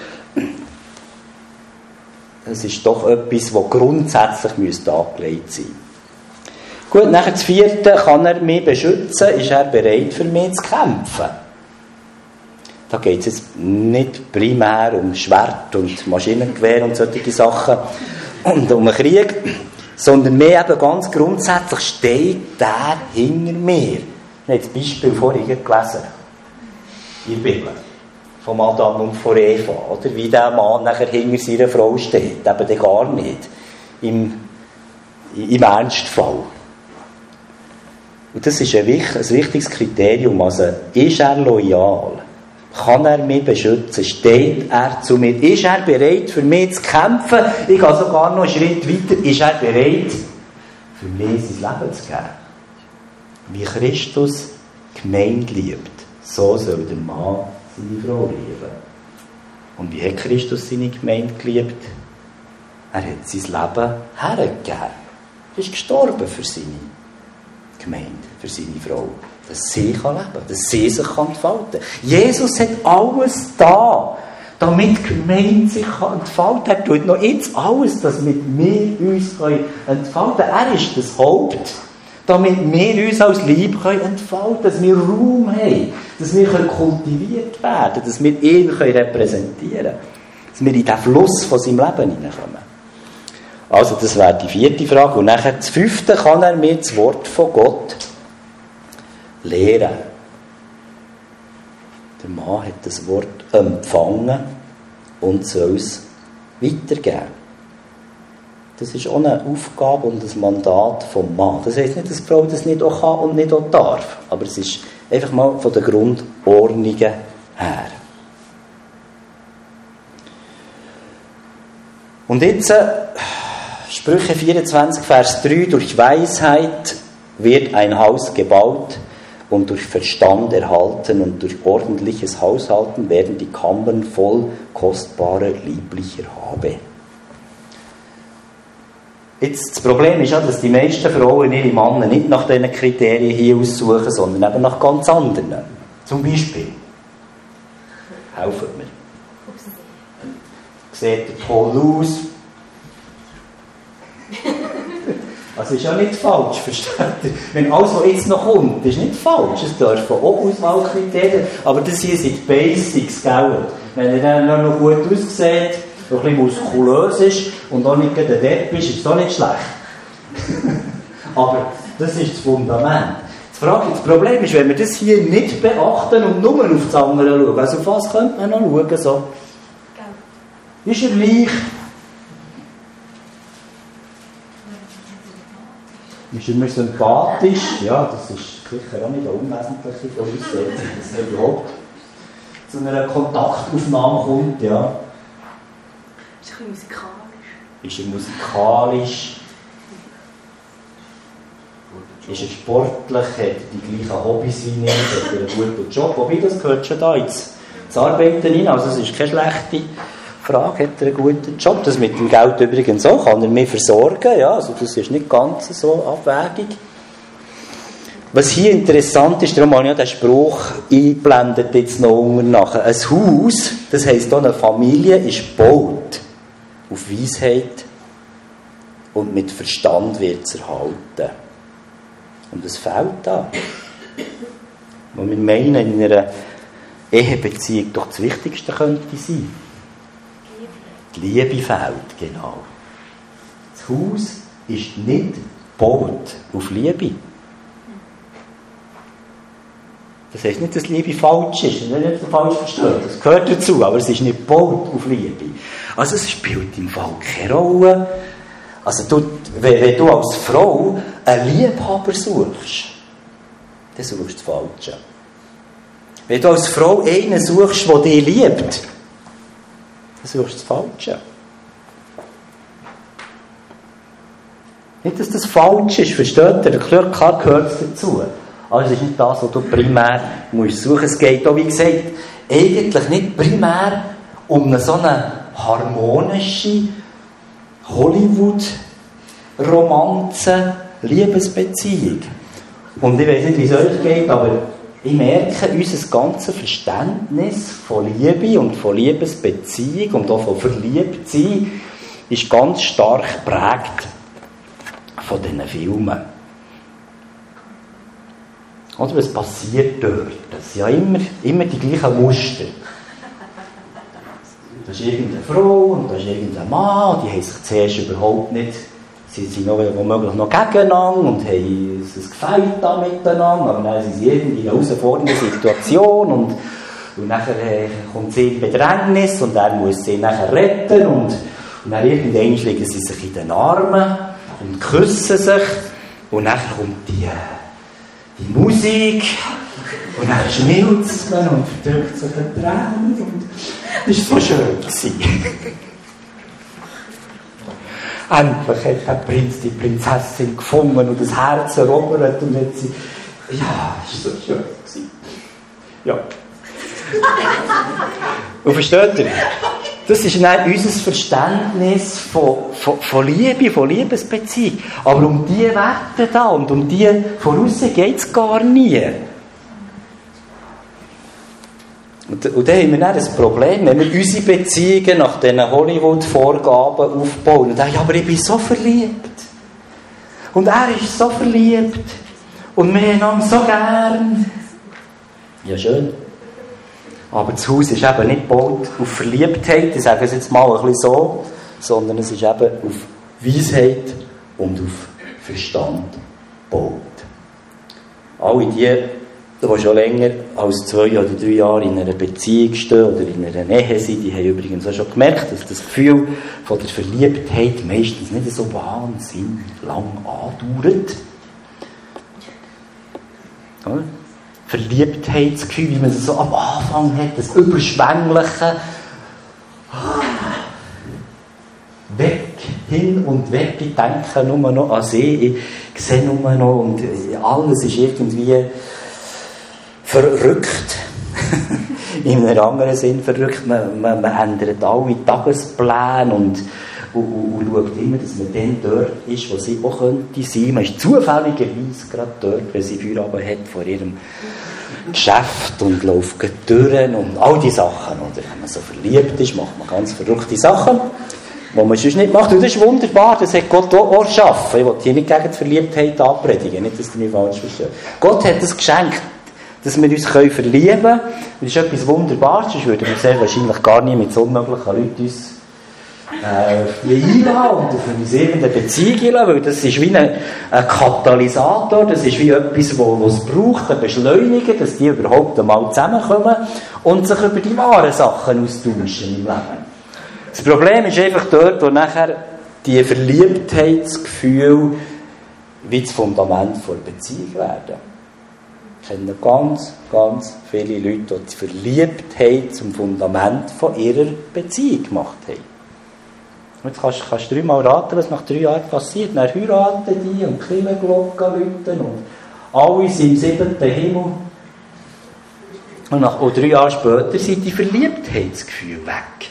A: es ist doch etwas, das grundsätzlich müsste angelegt sein. Gut, nachher das vierte, kann er mich beschützen, ist er bereit für mich zu kämpfen. Da geht es jetzt nicht primär um Schwert und Maschinengewehr und solche Sachen und um einen Krieg, sondern mehr eben ganz grundsätzlich steht der hinter mir. Ich habe das Beispiel vorhin gelesen, in der Bibel, von Adam und von Eva, oder? Wie der Mann nachher hinter seiner Frau steht, eben der gar nicht, im, im Ernstfall. Und das ist ein, ein wichtiges Kriterium, also ist er loyal? Kann er mich beschützen? Steht er zu mir? Ist er bereit, für mich zu kämpfen? Ich gehe sogar noch einen Schritt weiter. Ist er bereit, für mich sein Leben zu geben? Wie Christus die Gemeinde liebt, so soll der Mann seine Frau lieben. Und wie hat Christus seine Gemeinde geliebt? Er hat sein Leben hergegeben. Er ist gestorben für seine Gemeinde, für seine Frau. Dass sie kann leben kann, dass sie sich entfalten kann. Jesus hat alles da, damit die Gemeinde sich entfalten kann. Er tut noch jetzt alles, damit wir uns entfalten können. Er ist das Haupt, damit wir uns als Lieb entfalten können, dass wir Raum haben, dass wir kultiviert werden können, dass wir ihn repräsentieren können, dass wir in den Fluss von seinem Leben hineinkommen. Also das wäre die vierte Frage. Und nachher das fünfte, kann er mir das Wort von Gott lehren. Der Mann hat das Wort empfangen und soll es weitergeben. Das ist auch eine Aufgabe und ein Mandat vom Mann. Das heisst nicht, dass die Frau das nicht auch kann und nicht auch darf. Aber es ist einfach mal von den Grundordnungen her. Und jetzt äh, Sprüche vierundzwanzig, Vers drei. Durch Weisheit wird ein Haus gebaut und durch Verstand erhalten und durch ordentliches Haushalten werden die Kammern voll kostbarer, lieblicher Habe. Jetzt, das Problem ist ja, dass die meisten Frauen ihre Männer nicht nach diesen Kriterien hier aussuchen, sondern eben nach ganz anderen. Zum Beispiel, helfen mir. Sieht der Paul aus? Also ist ja nicht falsch, versteht ihr? Wenn alles, was jetzt noch kommt, ist nicht falsch. Es dürfen auch Auswahlkriterien, aber das hier sind die Basics, gell? Wenn er dann noch gut aussieht, ein bisschen muskulös ist und auch nicht der Depp ist, ist es auch nicht schlecht. Aber das ist das Fundament. Die Frage, das Problem ist, wenn wir das hier nicht beachten und nur auf das andere schauen, also auf was könnte man noch schauen? So? Ist er leicht? Ist er mir sympathisch? Ja, das ist sicher auch nicht eine unwesentliche Voraussetzung, dass er überhaupt zu einer Kontaktaufnahme kommt. Ja.
B: Ist er musikalisch?
A: Ist er musikalisch? Ist er sportlich? Hat er die gleichen Hobbys wie ich? Hat er einen guten Job? Wobei, das gehört schon da ins Arbeiten rein. Also es ist keine schlechte Frage. Hat er einen guten Job? Das mit dem Geld übrigens auch. Kann er mich versorgen? Ja, also das ist nicht ganz so abwägig. Was hier interessant ist, darum habe ich ja den Spruch eingeblendet jetzt noch unten nachher. Ein Haus, das heisst, eine Familie ist gebaut auf Weisheit und mit Verstand wird es erhalten. Und es fehlt da. Und wir meinen, in einer Ehebeziehung doch das Wichtigste könnte sein. Die Liebe fehlt, genau. Das Haus ist nicht gebaut auf Liebe. Das heisst nicht, dass Liebe falsch ist. Das ist nicht falsch verstehen. Das gehört dazu, aber es ist nicht gebaut auf Liebe. Also es spielt im Fall keine Rolle. Also du, wenn, wenn du als Frau einen Liebhaber suchst, dann suchst du das Falsche. Wenn du als Frau einen suchst, der dich liebt, dann suchst du das Falsche. Nicht, dass das falsch ist, versteht ihr? Klar gehört es dazu. Aber es ist nicht das, was du primär musst suchen. Es geht auch, wie gesagt, eigentlich nicht primär um eine so eine harmonische Hollywood-Romanze, Liebesbeziehung. Und ich weiß nicht, wie es euch geht, aber ich merke, unser ganzes Verständnis von Liebe und von Liebesbeziehung und auch von Verliebtsein ist ganz stark geprägt von diesen Filmen. Oder was passiert dort? Das sind ja immer, immer die gleichen Muster. Da ist irgendeine Frau und da ist irgendein Mann, die haben sich zuerst überhaupt nicht, sie sind noch, womöglich noch gegeneinander und haben ein Gefällt da miteinander, aber dann sind sie irgendwie in einer herausfordernden Situation und, und nachher kommt sie in Bedrängnis und er muss sie nachher retten und, und dann irgendwann liegen sie sich in den Armen und küssen sich und nachher kommt die, die Musik und dann schmilzt man und verdrückt sich ein Tränen und das war so schön. Endlich hat der Prinz die Prinzessin gefunden und das Herz erobert und hat sie... Ja, das war so schön. Ja. Und versteht ihr? Das ist dann unser Verständnis von, von, von Liebe, von Liebesbeziehung. Aber um diese Werte da und um diese Voraussetzungen geht es gar nie. Und, und dann haben wir dann ein Problem, wenn wir unsere Beziehungen nach diesen Hollywood-Vorgaben aufbauen. Und sagen, ja, aber ich bin so verliebt. Und er ist so verliebt. Und wir haben ihn so gern. Ja, schön. Aber das Haus ist eben nicht gebaut auf Verliebtheit, ich sage es jetzt mal ein bisschen so, sondern es ist eben auf Weisheit und auf Verstand gebaut. Alle die, die schon länger als zwei oder drei Jahre in einer Beziehung stehen oder in einer Nähe sind, die haben übrigens auch schon gemerkt, dass das Gefühl von der Verliebtheit meistens nicht so wahnsinnig lang andauert. Ja? Verliebtheitsgefühl, wie man es so am Anfang hat, das Überschwängliche. Weg, hin und weg, ich denke nur noch an sie, ich sehe nur noch und alles ist irgendwie verrückt. In einem anderen Sinn verrückt. Man, man, man ändert alle Tagespläne und, und, und schaut immer, dass man dann dort ist, wo sie auch könnte sein. Man ist zufälligerweise gerade dort, wenn sie Feierabend hat vor ihrem Geschäft und läuft durch und all diese Sachen. Oder wenn man so verliebt ist, macht man ganz verrückte Sachen, die man sonst nicht macht. Und das ist wunderbar, das hat Gott auch geschaffen. Ich will hier nicht gegen die Verliebtheit anpredigen, nicht, dass du mich falsch verstehst. Gott hat es geschenkt, dass wir uns verlieben können. Das ist etwas Wunderbares, sonst würden wir sehr wahrscheinlich gar nicht mit so unmöglichen Leuten uns äh, einladen und auf uns irgendeine Beziehung einladen, weil das ist wie ein, ein Katalysator, das ist wie etwas, was es braucht, ein Beschleuniger, dass die überhaupt einmal zusammenkommen und sich über die wahren Sachen austauschen im Leben. Das Problem ist einfach dort, wo nachher die Verliebtheitsgefühle wie das Fundament der Beziehung werden. Ich kenne ganz, ganz viele Leute, die die Verliebtheit zum Fundament von ihrer Beziehung gemacht haben. Jetzt kannst, kannst du dreimal raten, was nach drei Jahren passiert. Dann heiraten die und Kirchenglocken läuten und alle sind im siebten Himmel. Und nach und drei Jahre später sind die Verliebtheitsgefühle weg.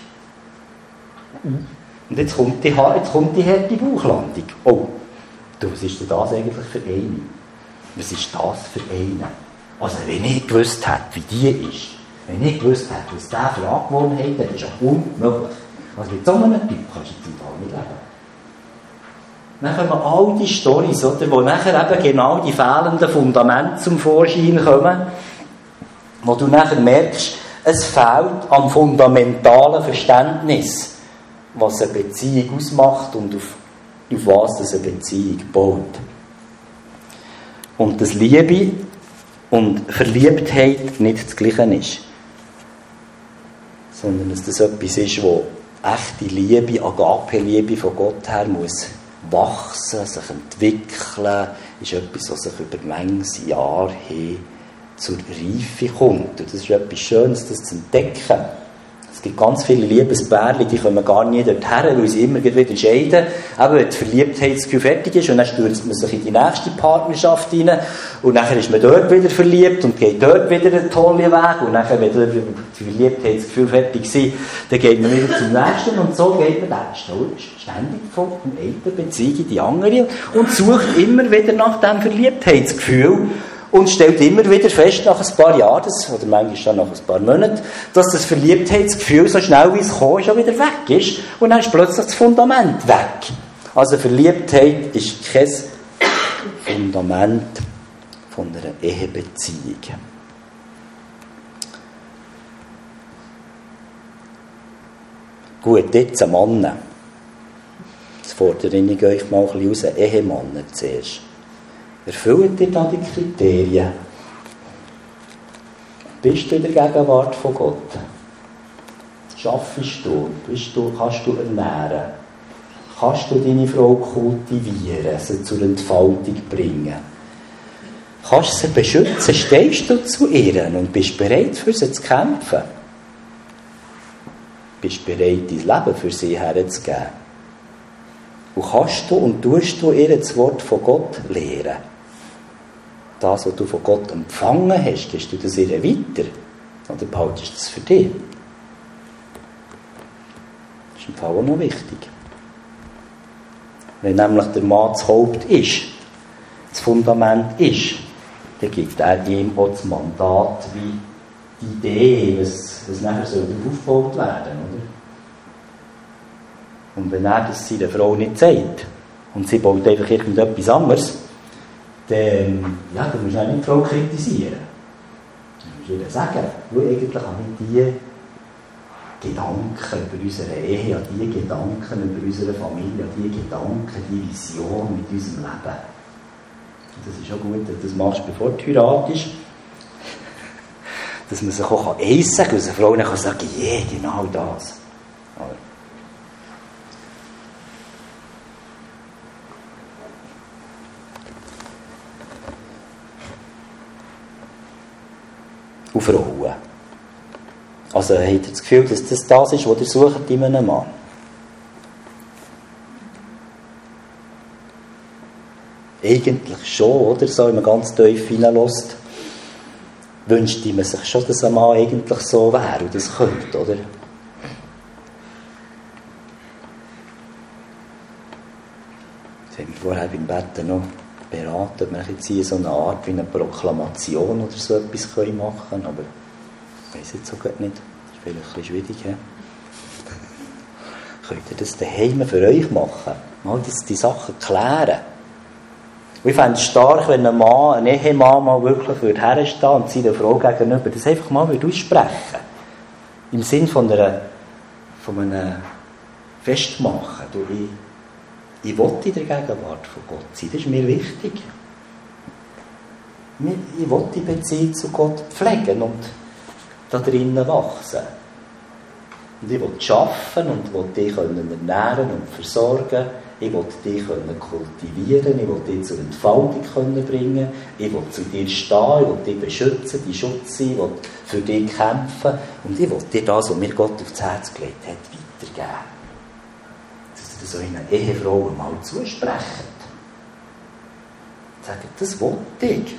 A: Und jetzt kommt die, jetzt kommt die harte Bauchlandung. Oh, du, was ist denn das eigentlich für eine? Was ist das für eine? Also, wenn ich gewusst hätte, wie die ist, wenn ich gewusst hätte, was der für Angewohnheiten hat, das ist ja unmöglich. Also mit so einem Typ kannst du zum Fall nicht leben. Dann kommen all die Storys, oder, wo nachher eben genau die fehlenden Fundamente zum Vorschein kommen, wo du nachher merkst, es fehlt am fundamentalen Verständnis, was eine Beziehung ausmacht und auf, auf was das eine Beziehung baut. Und das Liebe und Verliebtheit nicht das Gleiche ist. Sondern dass das etwas ist, wo echte Liebe, Agape-Liebe von Gott her muss wachsen, sich entwickeln, ist etwas, was sich über manches Jahr hin zur Reife kommt. Und das ist etwas Schönes, das zu entdecken. Es gibt ganz viele Liebespärchen, die kommen gar nie dorthin, weil sie immer wieder scheiden. Aber wenn das Verliebtheitsgefühl fertig ist und dann stürzt man sich in die nächste Partnerschaft hinein und dann ist man dort wieder verliebt und geht dort wieder einen tollen Weg und dann, wenn das Verliebtheitsgefühl fertig ist, dann geht man wieder zum nächsten und so geht man dann ständig von der einen Beziehung in die andere und sucht immer wieder nach diesem Verliebtheitsgefühl. Und stellt immer wieder fest, nach ein paar Jahren, oder manchmal schon nach ein paar Monaten, dass das Verliebtheitsgefühl so schnell wie es kam, schon wieder weg ist. Und dann ist plötzlich das Fundament weg. Also Verliebtheit ist kein Fundament von einer Ehebeziehung. Gut, jetzt ein Mann. Jetzt fordere ich euch mal ein bisschen raus. Ehemann zuerst. Erfüllt ihr da die Kriterien? Bist du in der Gegenwart von Gott? Schaffst du? Bist du? Kannst du ernähren? Kannst du deine Frau kultivieren, sie zur Entfaltung bringen? Kannst du sie beschützen? Stehst du zu ihr und bist bereit, für sie zu kämpfen? Bist bereit, dein Leben für sie herzugeben? Und kannst du und tust du ihr das Wort von Gott lehren? Das, was du von Gott empfangen hast, gibst du das ihr weiter? Oder behaltest du das für dich? Das ist im Fall auch noch wichtig. Wenn nämlich der Mann das Haupt ist, das Fundament ist, dann gibt er ihm auch das Mandat, wie die Idee, was, was nachher soll aufgebaut werden, oder? Und wenn er das seiner Frau nicht sagt, und sie baut einfach irgendetwas anderes, dann, ja, dann musst du auch nicht die Frau kritisieren. Dann musst du ihr sagen, du, eigentlich habe ich diese Gedanken über unsere Ehe, an diese Gedanken über unsere Familie, an diese Gedanken, die Vision mit unserem Leben. Und das ist auch gut, dass du das machst, bevor du heiratest. Dass man sich auch eins sagen kann, dass eine Frau dann sagen kann, ja, yeah, genau das. Aber und Frauen. Also habt ihr das Gefühl, dass das das ist, was ihr sucht in einem Mann? Eigentlich schon, oder? So, wenn man ganz tief hineinlässt, wünscht man sich schon, dass ein Mann eigentlich so wäre und das könnte, oder? Das haben wir vorher beim Betten noch beraten, ob wir jetzt hier so eine Art wie eine Proklamation oder so etwas machen können, aber ich weiss jetzt so gut nicht. Das ist vielleicht ein bisschen schwierig. Ja? Könnt ihr das daheim für euch machen? Mal das, die Sachen klären. Und ich fände es stark, wenn ein Mann, ein Ehemann mal wirklich herstehen und seiner Frau gegenüber das einfach mal aussprechen. Im Sinn von, einer, von einem Festmachen. Du, ich, Ich will in der Gegenwart von Gott sein. Das ist mir wichtig. Ich will die Beziehung zu Gott pflegen und da drinnen wachsen. Und ich will arbeiten und will dich ernähren und versorgen. Ich will dich kultivieren. Ich will dich zur Entfaltung bringen. Ich will zu dir stehen. Ich will dich beschützen, dein Schutz sein. Ich will für dich kämpfen. Und ich will dir das, was mir Gott aufs Herz gelegt hat, weitergeben. So einer Ehefrau mal zusprechen. Sagen, das will ich.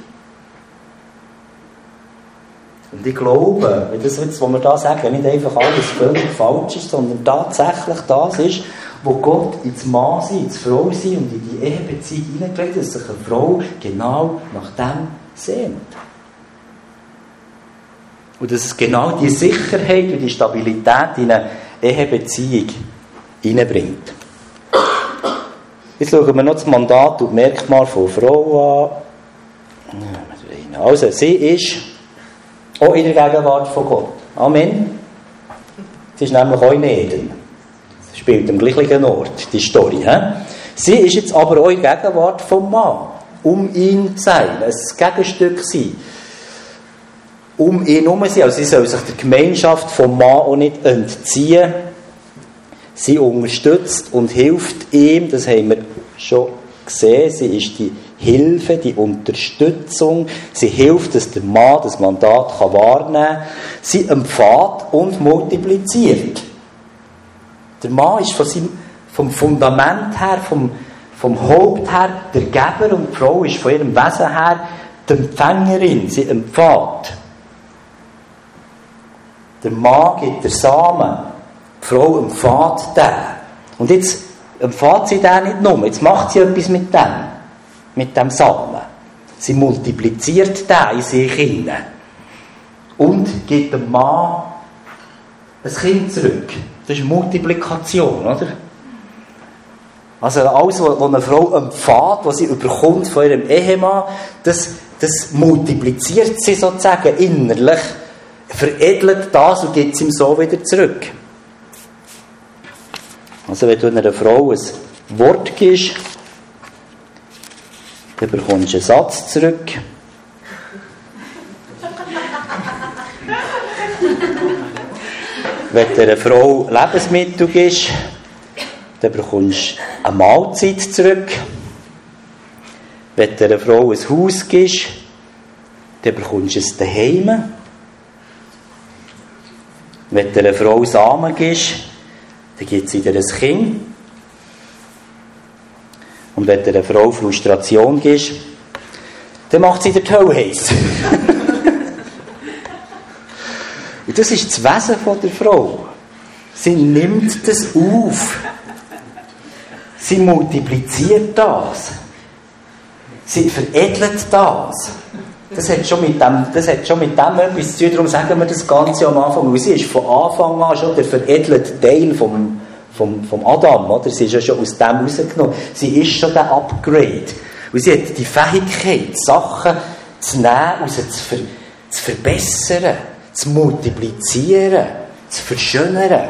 A: Und ich glaube, wenn das jetzt, was wir da sagen, nicht einfach alles völlig falsch ist, sondern tatsächlich das ist, wo Gott ins Mann sein, ins Frau sein und in die Ehebeziehung hineingelegt hat, dass sich eine Frau genau nach dem sehnt. Und dass es genau die Sicherheit und die Stabilität in eine Ehebeziehung hineinbringt. Jetzt schauen wir noch das Mandat und Merkmal von Frau an. Also, sie ist auch in der Gegenwart von Gott. Amen. Sie ist nämlich auch in Eden. Sie spielt am gleichen Ort, die Story. He? Sie ist jetzt aber auch in der Gegenwart vom Mann. Um ihn sein. Ein Gegenstück sein. um ihn herum sind. Also sie soll sich der Gemeinschaft vom Mann auch nicht entziehen. Sie unterstützt und hilft ihm, das haben wir schon gesehen, sie ist die Hilfe, die Unterstützung, sie hilft, dass der Mann das Mandat kann wahrnehmen kann. Sie empfiehlt und multipliziert. Der Mann ist von seinem, vom Fundament her, vom, vom Haupt her der Geber und die Frau ist von ihrem Wesen her die Empfängerin. Sie empfiehlt. Der Mann gibt den Samen, die Frau empfiehlt den. Und jetzt empfiehlt sie den nicht nur, jetzt macht sie etwas mit dem, mit dem Samen. Sie multipliziert den in sich hinein und gibt dem Mann ein Kind zurück. Das ist Multiplikation, oder? Also alles, was eine Frau empfiehlt, was sie überkommt von ihrem Ehemann, das, das multipliziert sie sozusagen innerlich, veredelt das und gibt es ihm so wieder zurück. Also wenn du einer Frau ein Wort gibst, dann bekommst du einen Satz zurück. Wenn du einer Frau Lebensmittel gibst, dann bekommst du eine Mahlzeit zurück. Wenn du einer Frau ein Haus gibst, dann bekommst du es daheim. Wenn du einer Frau Samen gibst, dann gibt es wieder ein Kind. Und wenn du einer Frau Frustration gibst, dann macht sie die Hölle heiß. Und das ist das Wesen von der Frau. Sie nimmt das auf. Sie multipliziert das. Sie veredelt das. Das hat schon mit dem, das hat schon mit dem etwas zu tun. Darum sagen wir das Ganze am Anfang. Weil sie ist von Anfang an schon der veredelte Teil vom, vom, vom Adam. Oder? Sie ist ja schon aus dem rausgenommen. Sie ist schon der Upgrade. Und sie hat die Fähigkeit, Sachen zu nehmen und sie zu, ver, zu verbessern, zu multiplizieren, zu verschönern.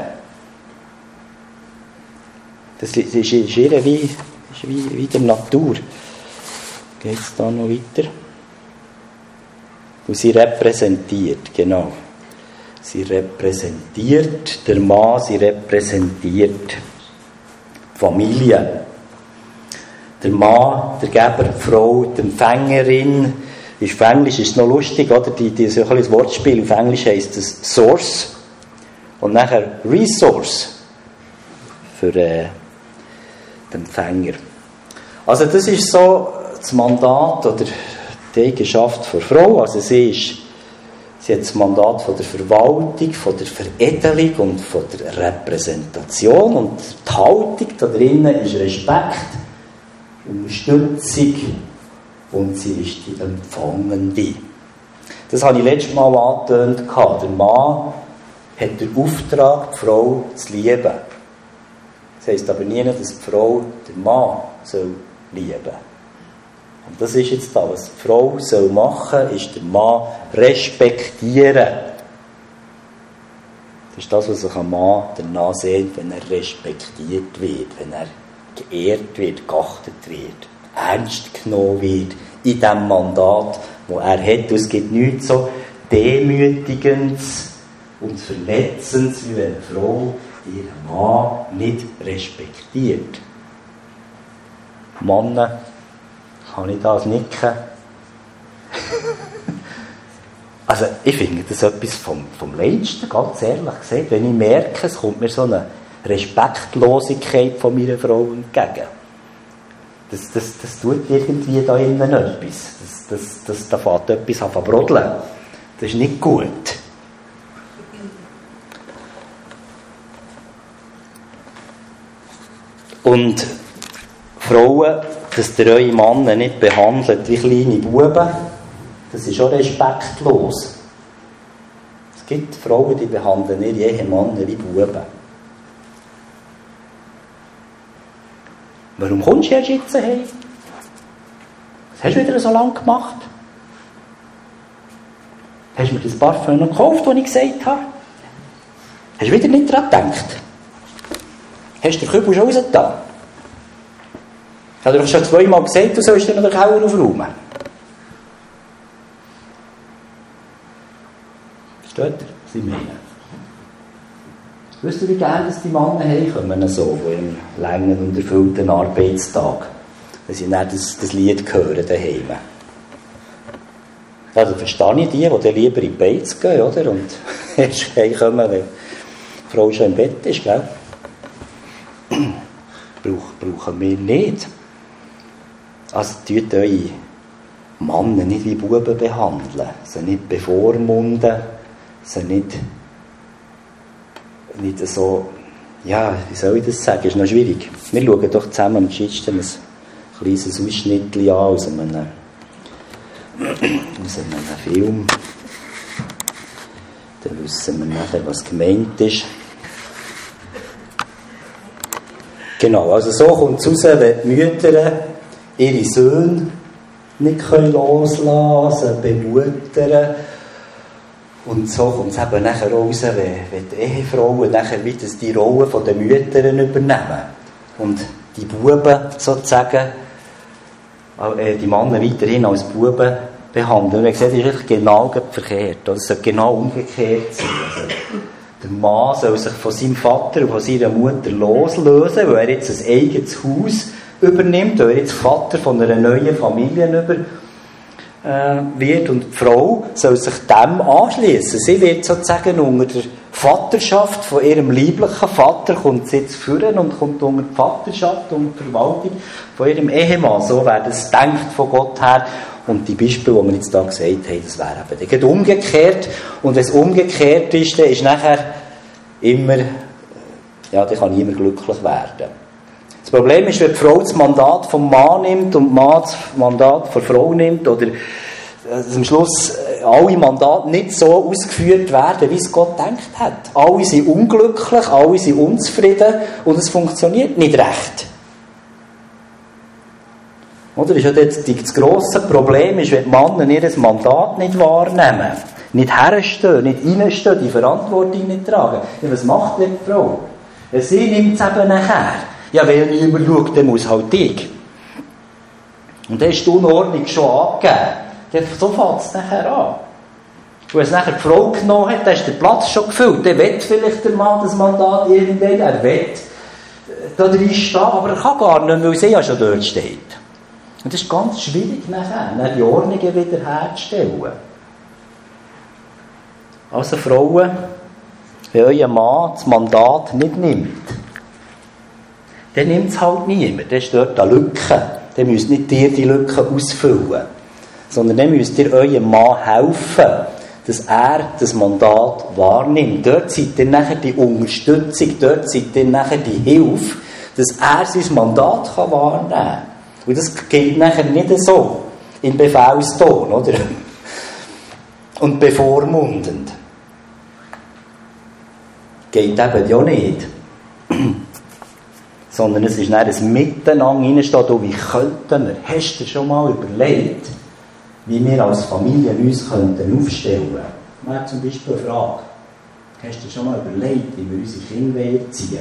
A: Das ist, ist ihr wie, ist wie, wie der Natur. Geht es da noch weiter? Und sie repräsentiert, genau. Sie repräsentiert der Mann, sie repräsentiert die Familie. Der Mann, der Geber, die Frau, die Empfängerin. Auf Englisch ist es noch lustig, oder? Die, die, so ein kleines Wortspiel. Auf Englisch heisst es Source und nachher Resource für äh, den Empfänger. Also das ist so das Mandat oder die Eigenschaft der Frau. Also sie, ist, sie hat das Mandat von der Verwaltung, von der Veredelung und von der Repräsentation. Und die Haltung da drinnen ist Respekt, Unterstützung und sie ist die Empfangende. Das habe ich letztes Mal angetönt. Der Mann hat den Auftrag, die Frau zu lieben. Das heisst aber nie, dass die Frau den Mann soll lieben soll. Und das ist jetzt das, was die Frau soll machen, ist den Mann respektieren. Das ist das, was sich ein Mann danach sieht, wenn er respektiert wird, wenn er geehrt wird, geachtet wird, ernst genommen wird in dem Mandat, das er hat. Und es gibt nichts so Demütigendes und Verletzendes, wie wenn eine Frau ihren Mann nicht respektiert. Männer, kann ich das nicken? Also ich finde das etwas vom, vom Leichtesten, ganz ehrlich gesagt. Wenn ich merke, es kommt mir so eine Respektlosigkeit von meiner Frau entgegen. Das, das, das tut irgendwie da innen etwas. Das, das, das, da fängt etwas an zu brodeln. Das ist nicht gut. Und Frauen, dass ihr eure Männer nicht behandelt wie kleine Buben, das ist auch respektlos. Es gibt Frauen, die behandeln ihre Ehemänner wie Buben. Warum kommst du erst jetzt heim? Was hast du wieder so lange gemacht? Hast du mir das Parfüm noch gekauft, das ich gesagt habe? Hast du wieder nicht daran gedacht? Hast du den Kübel schon rausgetan? Ich habe dir doch schon zweimal gesagt, du sollst dir noch den Keller aufräumen. Versteht ihr, was ich meine? Wisst ihr, wie gerne dass die Männer heimkommen, so, von ihrem langen und erfüllten Arbeitstag? Wenn sie dann das, das Lied hören daheim. Ja, dann verstehe ich die, die dann lieber in die Beiz gehen, oder? Und erst heimkommen, wenn die Frau schon im Bett ist, gell? Brauch, brauchen wir nicht. Also, tut eure Männer nicht wie Buben behandeln. Sie nicht bevormunden. Sie nicht, nicht so, ja, wie soll ich das sagen? Ist noch schwierig. Wir schauen doch zusammen am Geschichten ein kleines Ausschnittchen an aus einem, aus einem Film. Dann wissen wir nachher, was gemeint ist. Genau, also so kommt es raus, wenn die Mütter ihre Söhne nicht loslassen können, bemuttern. Und so kommt es eben nachher raus, wenn, wenn die Ehefrauen nachher wieder die Rolle der Mütter übernehmen. Und die Buben sozusagen, äh, die Männer weiterhin als Buben behandeln. Und ich sehe, das ist genau verkehrt. Es soll genau umgekehrt sein. Also, der Mann soll sich von seinem Vater und von seiner Mutter loslösen, weil er jetzt ein eigenes Haus übernimmt, weil er jetzt Vater von einer neuen Familie über, äh, wird. Und die Frau soll sich dem anschließen. Sie wird sozusagen unter der Vaterschaft von ihrem lieblichen Vater, kommt sie jetzt führen und kommt unter die Vaterschaft und die Verwaltung von ihrem Ehemann. So wäre das gedacht von Gott her. Und die Beispiele, die wir jetzt da gesagt haben, das wäre eben dann umgekehrt. Und wenn es umgekehrt ist, dann ist nachher immer, ja, dann kann niemand glücklich werden. Das Problem ist, wenn die Frau das Mandat vom Mann nimmt und der Mann das Mandat von der Frau nimmt, oder dass am Schluss alle Mandate nicht so ausgeführt werden, wie es Gott gedacht hat. Alle sind unglücklich, alle sind unzufrieden und es funktioniert nicht recht. Oder? Das ist ja jetzt das grosse Problem, ist, wenn die Männer ihr Mandat nicht wahrnehmen, nicht herstehen, nicht reinstehen, die Verantwortung nicht tragen. Ja, was macht denn die Frau? Ja, sie nimmt es eben nachher. Ja, wenn niemand schaut, dann muss halt ich. Und dann ist die Unordnung schon angegeben. So fängt es nachher an. Und wenn es nachher die Frau genommen hat, dann ist der Platz schon gefüllt. Dann will vielleicht der Mann das Mandat irgendwann, er will da drin stehen, aber er kann gar nicht, weil sie ja schon dort steht. Und das ist ganz schwierig nachher, die Ordnungen wieder herzustellen. Also Frauen, wenn euer Mann das Mandat nicht nimmt, dann nimmt es halt niemand. Dann ist dort eine Lücke. Dann müsst nicht ihr die Lücke ausfüllen. Sondern dann müsst ihr eurem Mann helfen, dass er das Mandat wahrnimmt. Dort seid ihr nachher die Unterstützung, dort seid ihr nachher die Hilfe, dass er sein Mandat wahrnehmen kann. Und das geht nachher nicht so im Befehlston, oder? Und bevormundend. Geht eben ja nicht. Sondern es ist dann ein Miteinander reinstehen, oh, wie könnten wir, hast du dir schon mal überlegt, wie wir als Familie uns könnten aufstellen könnten? Wäre zum Beispiel eine Frage. Hast du dir schon mal überlegt, wie wir unsere Kinder erziehen?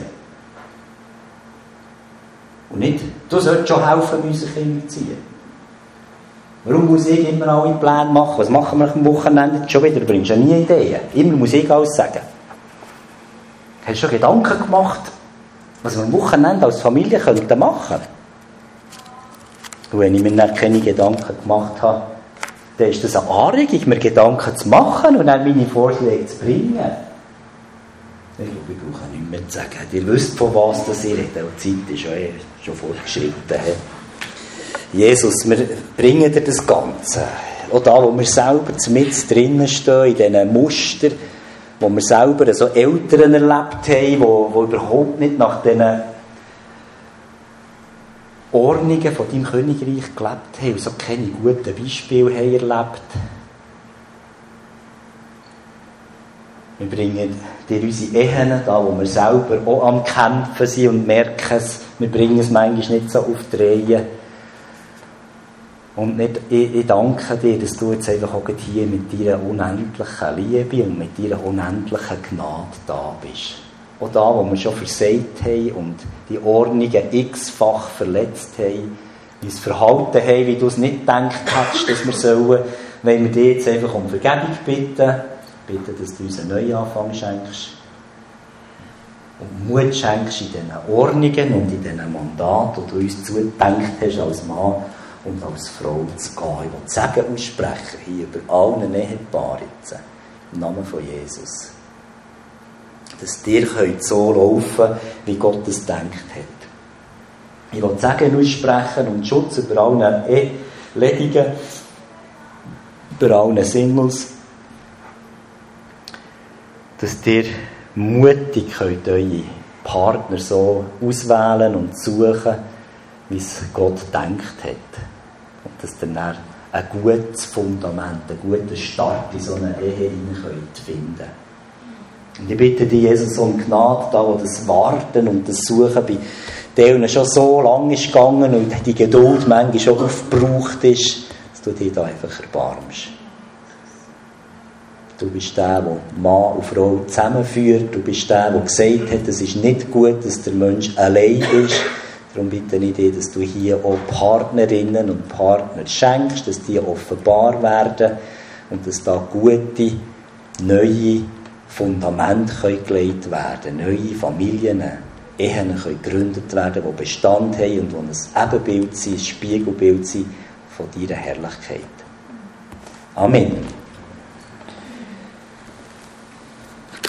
A: Und nicht, du sollst schon helfen, unsere Kinder zu ziehen. Warum muss ich immer alle Pläne machen? Was machen wir am Wochenende schon wieder? Du bringst ja nie Ideen. Immer muss ich alles sagen. Hast du schon Gedanken gemacht, was wir am Wochenende als Familie könnten machen? Und wenn ich mir dann keine Gedanken gemacht habe, dann ist das eine Anregung, mir Gedanken zu machen und dann meine Vorschläge zu bringen. Ich glaube, ich brauche nicht mehr zu sagen. Ihr wisst, von was das ihr redet. Die Zeit ist ja eh schon fortgeschritten. Jesus, wir bringen dir das Ganze. Auch da, wo wir selber mit drinnen stehen, in diesen Mustern, wo wir selber so Eltern erlebt haben, die, die überhaupt nicht nach diesen Ordnungen von deinem Königreich gelebt haben und so keine guten Beispiele haben erlebt. Wir bringen dir unsere Ehen, da wo wir selber auch am Kämpfen sind und merken es, wir bringen es manchmal nicht so auf die Reihe. Und nicht, ich, ich danke dir, dass du jetzt einfach auch hier mit deiner unendlichen Liebe und mit deiner unendlichen Gnade da bist. Auch da, wo wir schon versagt haben und die Ordnungen x-fach verletzt haben, wie das Verhalten haben, wie du es nicht gedacht hast, dass wir sollen, wenn wir dich jetzt einfach um Vergebung bitten, bitte, dass du uns einen Neuanfang schenkst und Mut schenkst in diesen Ordnungen und in diesen Mandaten, die du uns zugedenkt hast als Mann und als Frau zu gehen. Ich will Segen aussprechen hier über allen Ehepaaren jetzt, im Namen von Jesus. Dass dir so laufen könnt, wie Gott es gedacht hat. Ich will Segen aussprechen und Schutz über allen Eheledigen, über allen Singles, dass ihr mutig könnt eure Partner so auswählen und suchen, wie es Gott gedacht hat. Und dass ihr dann ein gutes Fundament, einen guten Start in so eine Ehe könnt finden. Und ich bitte dich, Jesus, um Gnade, da wo das Warten und das Suchen bei denen schon so lange ist gegangen und die Geduld manchmal schon aufgebraucht ist, dass du dich da einfach erbarmst. Du bist der, der Mann und Frau zusammenführt. Du bist der, der gesagt hat, es ist nicht gut, dass der Mensch allein ist. Darum bitte ich dich, dass du hier auch Partnerinnen und Partner schenkst, dass die offenbar werden und dass da gute, neue Fundamente gelegt werden, neue Familien, Ehen können gegründet werden, die Bestand haben und die ein Ebenbild sind, ein Spiegelbild sind von deiner Herrlichkeit. Amen.